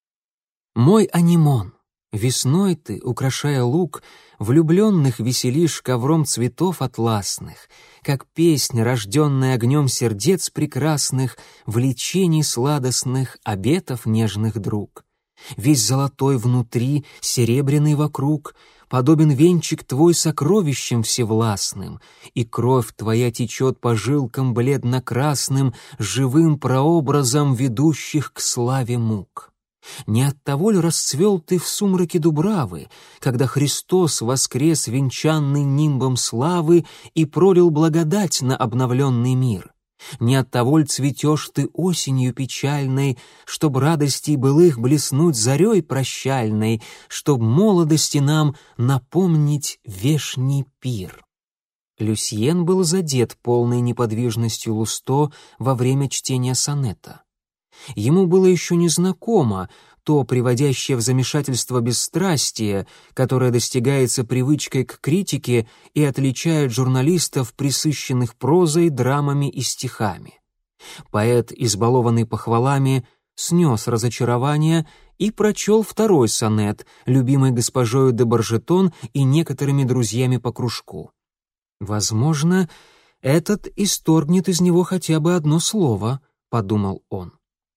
«Мой анимон, весной ты, украшая луг, влюбленных веселишь ковром цветов атласных, как песнь, рожденная огнем сердец прекрасных, влечений сладостных, обетов нежных друг. Весь золотой внутри, серебряный вокруг, подобен венчик твой сокровищем всевластным, и кровь твоя течет по жилкам бледно-красным, живым прообразом ведущих к славе мук. Не оттого ли расцвел ты в сумраке дубравы, когда Христос воскрес венчанный нимбом славы и пролил благодать на обновленный мир? Не оттого ли цветешь ты осенью печальной, чтоб радостей былых блеснуть зарей прощальной, чтоб молодости нам напомнить вешний пир? Люсьен был задет полной неподвижностью Лусто во время чтения сонета. Ему было еще незнакомо то приводящее в замешательство бесстрастие, которое достигается привычкой к критике и отличает журналистов, присыщенных прозой, драмами и стихами. Поэт, избалованный похвалами, снес разочарование и прочел второй сонет, любимый госпожою де Баржетон и некоторыми друзьями по кружку. Возможно, этот исторгнет из него хотя бы одно слово, подумал он.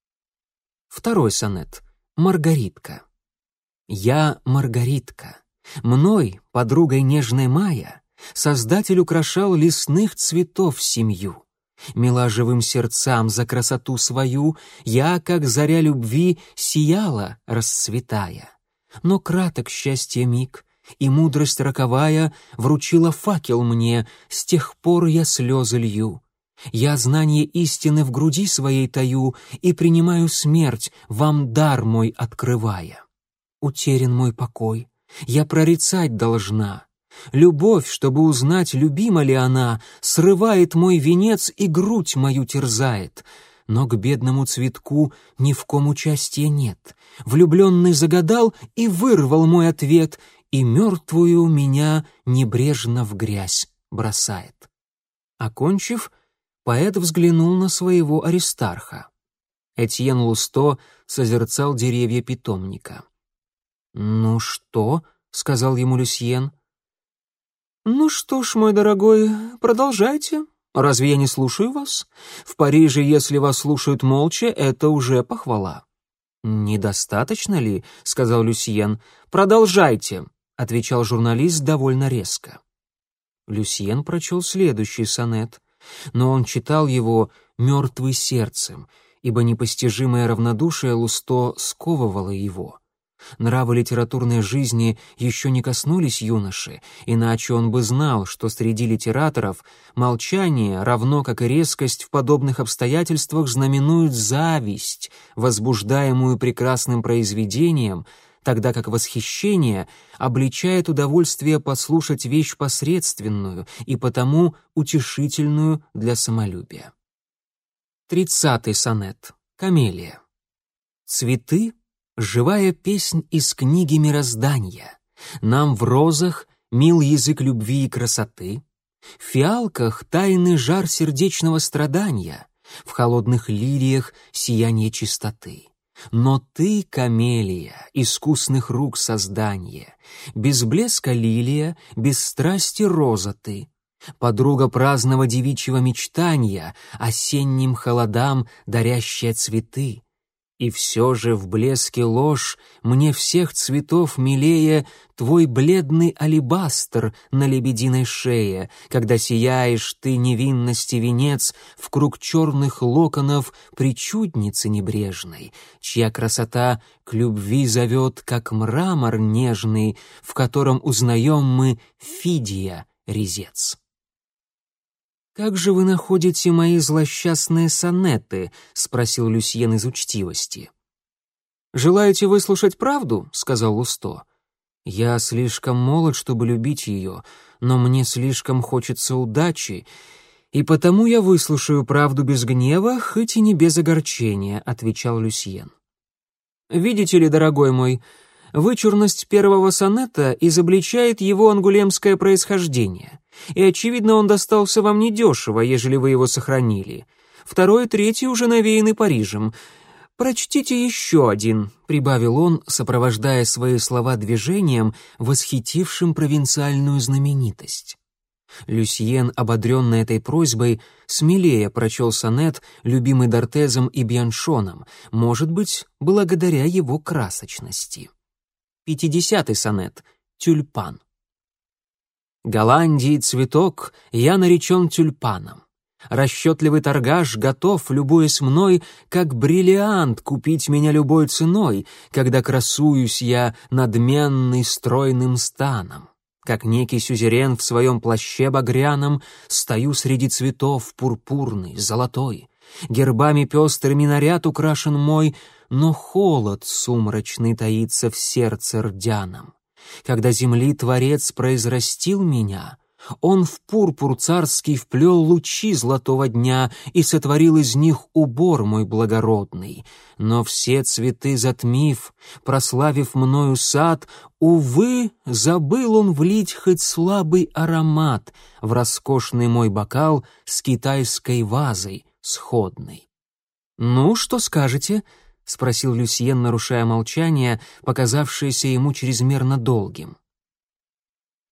Второй сонет. Маргаритка. Я Маргаритка. Мной, подругой нежной мая, Создатель украшал лесных цветов семью. Мила живым сердцам за красоту свою, я, как заря любви, сияла, расцветая. Но краток счастья миг, и мудрость роковая вручила факел мне, с тех пор я слезы лью. Я знание истины в груди своей таю и принимаю смерть, вам дар мой открывая. Утерян мой покой, я прорицать должна. Любовь, чтобы узнать, любима ли она, срывает мой венец и грудь мою терзает. Но к бедному цветку ни в ком участия нет. Влюбленный загадал и вырвал мой ответ, и мертвую меня небрежно в грязь бросает. Окончив, поэт взглянул на своего Аристарха. Этьен Лусто созерцал деревья питомника. «Ну что?» — сказал ему Люсьен. «Ну что ж, мой дорогой, продолжайте. Разве я не слушаю вас? В Париже, если вас слушают молча, это уже похвала». «Недостаточно ли?» — сказал Люсьен. «Продолжайте», — отвечал журналист довольно резко. Люсьен прочел следующий сонет, но он читал его мертвый сердцем, ибо непостижимое равнодушие Лусто сковывало его. Нравы литературной жизни еще не коснулись юноши, иначе он бы знал, что среди литераторов молчание, равно как и резкость в подобных обстоятельствах, знаменует зависть, возбуждаемую прекрасным произведением, тогда как восхищение обличает удовольствие послушать вещь посредственную и потому утешительную для самолюбия. 30-й сонет. Камелия. Цветы — живая песнь из книги мироздания. Нам в розах мил язык любви и красоты, в фиалках тайный жар сердечного страдания, в холодных лириях сияние чистоты. Но ты, камелия, искусных рук создание, без блеска лилия, без страсти роза ты, подруга праздного девичьего мечтания, осенним холодам дарящая цветы. И все же в блеске ложь мне всех цветов милее твой бледный алебастр на лебединой шее, когда сияешь ты невинности венец в круг черных локонов причудницы небрежной, чья красота к любви зовет, как мрамор нежный, в котором узнаем мы Фидия резец. «Как же вы находите мои злосчастные сонеты?» — спросил Люсьен из учтивости. «Желаете выслушать правду?» — сказал Лусто. «Я слишком молод, чтобы любить ее, но мне слишком хочется удачи, и потому я выслушаю правду без гнева, хоть и не без огорчения», — отвечал Люсьен. «Видите ли, дорогой мой, вычурность первого сонета изобличает его ангулемское происхождение, и, очевидно, он достался вам недешево, ежели вы его сохранили. Второй и третий уже навеяны Парижем. Прочтите еще один», — прибавил он, сопровождая свои слова движением, восхитившим провинциальную знаменитость. Люсьен, ободренный этой просьбой, смелее прочел сонет, любимый Д'Артезом и Бьяншоном, может быть, благодаря его красочности. 50-й сонет. Тюльпан. Голландии цветок, я наречен тюльпаном. Расчетливый торгаш готов, любуясь мной, как бриллиант купить меня любой ценой, когда красуюсь я надменный стройным станом. Как некий сюзерен в своем плаще багряном стою среди цветов пурпурный, золотой. Гербами пестрыми наряд украшен мой, но холод сумрачный таится в сердце рдяном. Когда земли Творец произрастил меня, он в пурпур царский вплел лучи золотого дня и сотворил из них убор мой благородный. Но все цветы затмив, прославив мною сад, увы, забыл он влить хоть слабый аромат в роскошный мой бокал с китайской вазой сходной. «Ну, что скажете?» — спросил Люсьен, нарушая молчание, показавшееся ему чрезмерно долгим.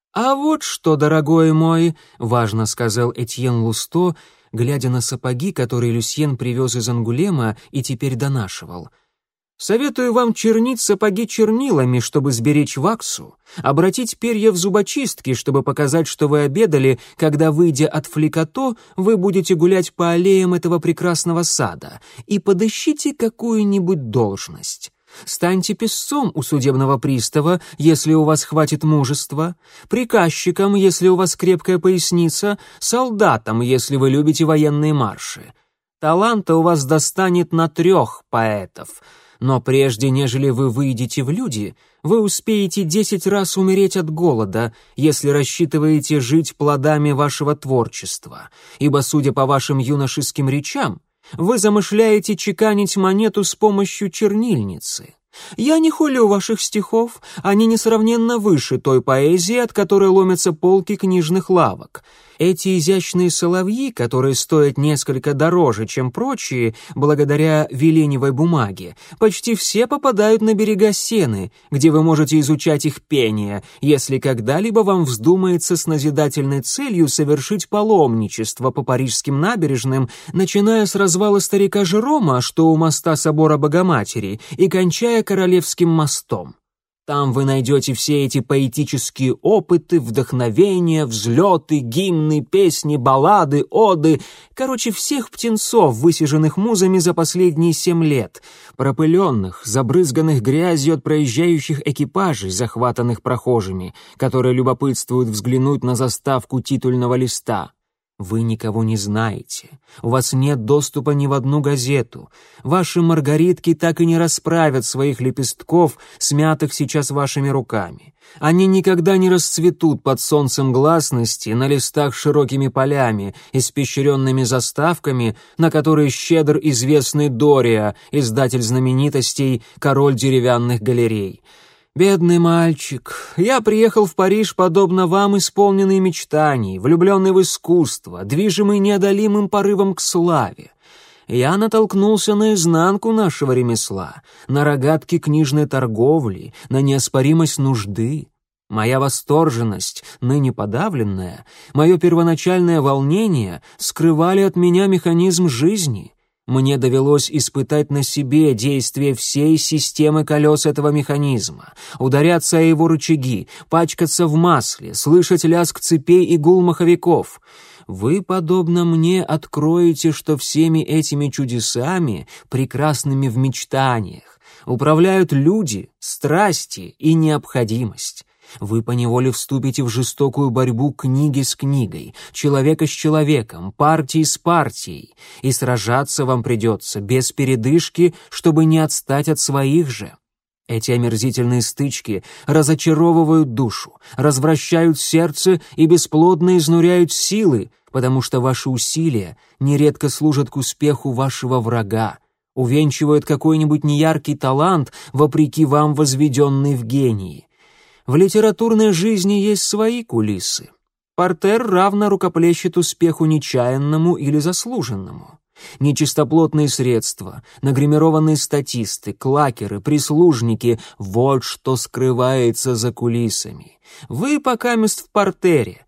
«А вот что, дорогой мой», — важно сказал Этьен Лусто, глядя на сапоги, которые Люсьен привез из Ангулема и теперь донашивал. «Советую вам чернить сапоги чернилами, чтобы сберечь ваксу, обратить перья в зубочистки, чтобы показать, что вы обедали, когда, выйдя от фликато, вы будете гулять по аллеям этого прекрасного сада, и подыщите какую-нибудь должность. Станьте писцом у судебного пристава, если у вас хватит мужества, приказчиком, если у вас крепкая поясница, солдатом, если вы любите военные марши. Таланта у вас достанет на 3 поэтов, но прежде, нежели вы выйдете в люди, вы успеете 10 раз умереть от голода, если рассчитываете жить плодами вашего творчества, ибо, судя по вашим юношеским речам, вы замышляете чеканить монету с помощью чернильницы. Я не хулю ваших стихов, они несравненно выше той поэзии, от которой ломятся полки книжных лавок. Эти изящные соловьи, которые стоят несколько дороже, чем прочие, благодаря веленевой бумаге, почти все попадают на берега Сены, где вы можете изучать их пение, если когда-либо вам вздумается с назидательной целью совершить паломничество по парижским набережным, начиная с развала старика Жерома, что у моста собора Богоматери, и кончая Королевским мостом. Там вы найдете все эти поэтические опыты, вдохновения, взлеты, гимны, песни, баллады, оды, короче, всех птенцов, высиженных музами за последние 7 лет, пропыленных, забрызганных грязью от проезжающих экипажей, захватанных прохожими, которые любопытствуют взглянуть на заставку титульного листа. Вы никого не знаете, у вас нет доступа ни в одну газету, ваши маргаритки так и не расправят своих лепестков, смятых сейчас вашими руками. Они никогда не расцветут под солнцем гласности на листах с широкими полями, испещренными заставками, на которые щедр известный Дориа, издатель знаменитостей, король деревянных галерей. «Бедный мальчик, я приехал в Париж, подобно вам, исполненный мечтаний, влюбленный в искусство, движимый неодолимым порывом к славе. Я натолкнулся на изнанку нашего ремесла, на рогатки книжной торговли, на неоспоримость нужды. Моя восторженность, ныне подавленная, мое первоначальное волнение скрывали от меня механизм жизни». Мне довелось испытать на себе действие всей системы колес этого механизма, ударяться о его рычаги, пачкаться в масле, слышать лязг цепей и гул маховиков. Вы, подобно мне, откроете, что всеми этими чудесами, прекрасными в мечтаниях, управляют люди, страсти и необходимость. Вы поневоле вступите в жестокую борьбу книги с книгой, человека с человеком, партии с партией, и сражаться вам придется без передышки, чтобы не отстать от своих же. Эти омерзительные стычки разочаровывают душу, развращают сердце и бесплодно изнуряют силы, потому что ваши усилия нередко служат к успеху вашего врага, увенчивают какой-нибудь неяркий талант, вопреки вам возведенный в гении. В литературной жизни есть свои кулисы. Портер равно рукоплещет успеху нечаянному или заслуженному. Нечистоплотные средства, нагримированные статисты, клакеры, прислужники — вот что скрывается за кулисами. Вы покамест в портере.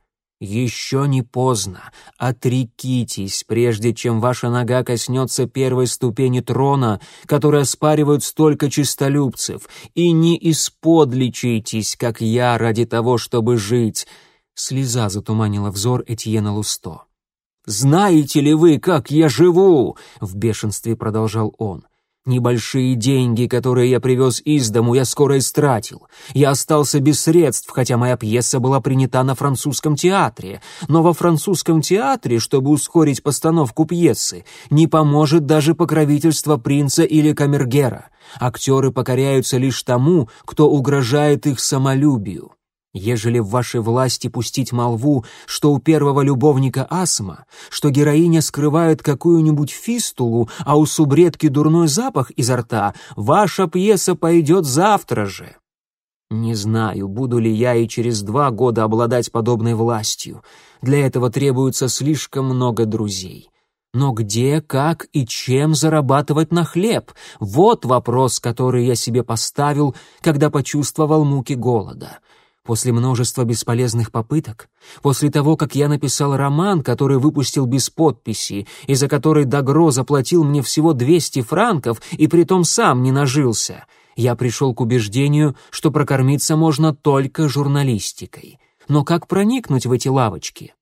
Еще не поздно. Отрекитесь, прежде чем ваша нога коснется первой ступени трона, который оспаривают столько честолюбцев, и не исподличайтесь, как я, ради того, чтобы жить. Слеза затуманила взор Этьена Лусто. «Знаете ли вы, как я живу?» — в бешенстве продолжал он. «Небольшие деньги, которые я привез из дому, я скоро истратил. Я остался без средств, хотя моя пьеса была принята на французском театре. Но во французском театре, чтобы ускорить постановку пьесы, не поможет даже покровительство принца или камергера. Актеры покоряются лишь тому, кто угрожает их самолюбию. Ежели в вашей власти пустить молву, что у первого любовника астма, что героиня скрывает какую-нибудь фистулу, а у субредки дурной запах изо рта, ваша пьеса пойдет завтра же. Не знаю, буду ли я и через 2 года обладать подобной властью. Для этого требуется слишком много друзей. Но где, как и чем зарабатывать на хлеб? Вот вопрос, который я себе поставил, когда почувствовал муки голода. После множества бесполезных попыток, после того, как я написал роман, который выпустил без подписи, и за который Дагро заплатил мне всего 200 франков, и притом сам не нажился, я пришел к убеждению, что прокормиться можно только журналистикой. Но как проникнуть в эти лавочки?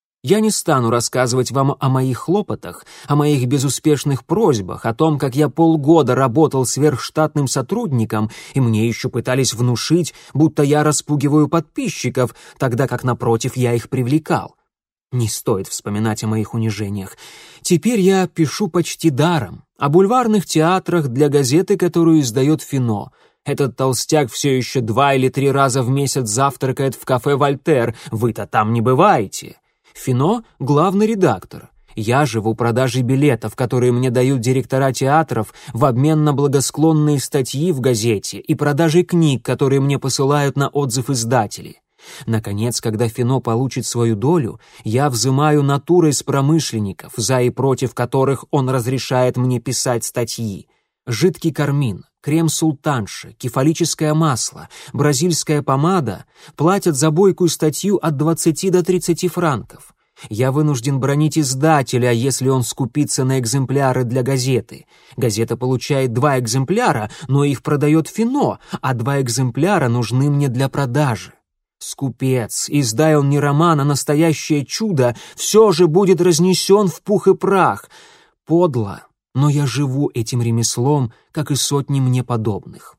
Я не стану рассказывать вам о моих хлопотах, о моих безуспешных просьбах, о том, как я полгода работал сверхштатным сотрудником, и мне еще пытались внушить, будто я распугиваю подписчиков, тогда как, напротив, я их привлекал. Не стоит вспоминать о моих унижениях. Теперь я пишу почти даром, о бульварных театрах для газеты, которую издает «Фино». Этот толстяк все еще 2 или 3 раза в месяц завтракает в кафе «Вольтер», вы-то там не бываете. «Фино» — главный редактор. Я живу продажей билетов, которые мне дают директора театров в обмен на благосклонные статьи в газете и продажей книг, которые мне посылают на отзыв издатели. Наконец, когда «Фино» получит свою долю, я взымаю натурой с промышленников, за и против которых он разрешает мне писать статьи. Жидкий кармин, крем-султанша, кефалическое масло, бразильская помада платят за бойкую статью от 20 до 30 франков. Я вынужден бранить издателя, если он скупится на экземпляры для газеты. Газета получает 2 экземпляра, но их продает «Фино», а 2 экземпляра нужны мне для продажи. Скупец, издай он не роман, а настоящее чудо, все же будет разнесен в пух и прах. Подло. Но я живу этим ремеслом, как и сотни мне подобных.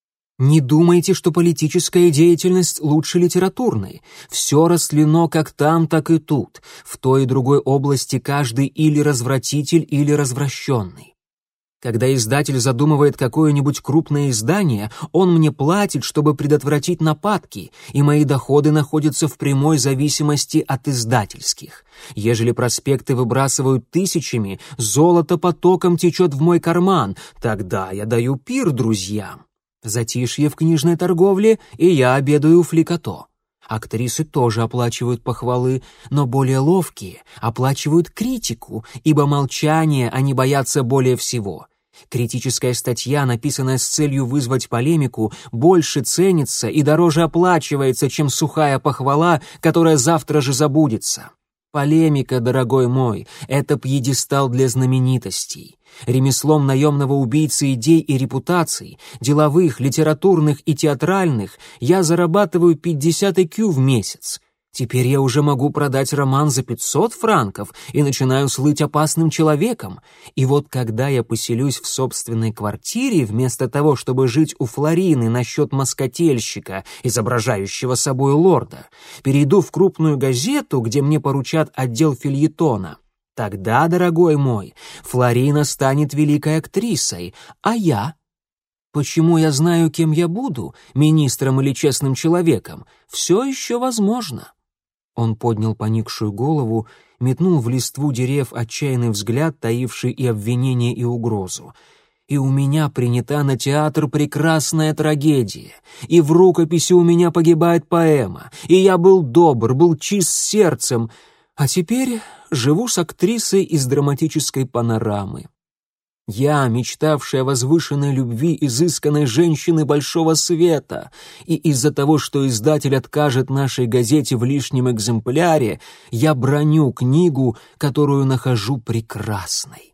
Не думайте, что политическая деятельность лучше литературной. Все растлено как там, так и тут. В той и другой области каждый или развратитель, или развращенный. Когда издатель задумывает какое-нибудь крупное издание, он мне платит, чтобы предотвратить нападки, и мои доходы находятся в прямой зависимости от издательских. Ежели проспекты выбрасывают тысячами, золото потоком течет в мой карман, тогда я даю пир друзьям. Затишье в книжной торговле, и я обедаю у Фликато. Актрисы тоже оплачивают похвалы, но более ловкие оплачивают критику, ибо молчание они боятся более всего. Критическая статья, написанная с целью вызвать полемику, больше ценится и дороже оплачивается, чем сухая похвала, которая завтра же забудется. Полемика, дорогой мой, это пьедестал для знаменитостей. Ремеслом наемного убийцы идей и репутаций, деловых, литературных и театральных, я зарабатываю 50 IQ в месяц. Теперь я уже могу продать роман за 500 франков и начинаю слыть опасным человеком. И вот когда я поселюсь в собственной квартире, вместо того, чтобы жить у Флорины на счет москательщика, изображающего собой лорда, перейду в крупную газету, где мне поручат отдел фельетона. Тогда, дорогой мой, Флорина станет великой актрисой, а я... Почему я знаю, кем я буду, министром или честным человеком, все еще возможно. Он поднял поникшую голову, метнул в листву дерев отчаянный взгляд, таивший и обвинение, и угрозу. «И у меня принята на театр прекрасная трагедия, и в рукописи у меня погибает поэма, и я был добр, был чист сердцем, а теперь живу с актрисой из драматической панорамы. Я, мечтавшая о возвышенной любви изысканной женщины большого света, и из-за того, что издатель откажет нашей газете в лишнем экземпляре, я браню книгу, которую нахожу прекрасной.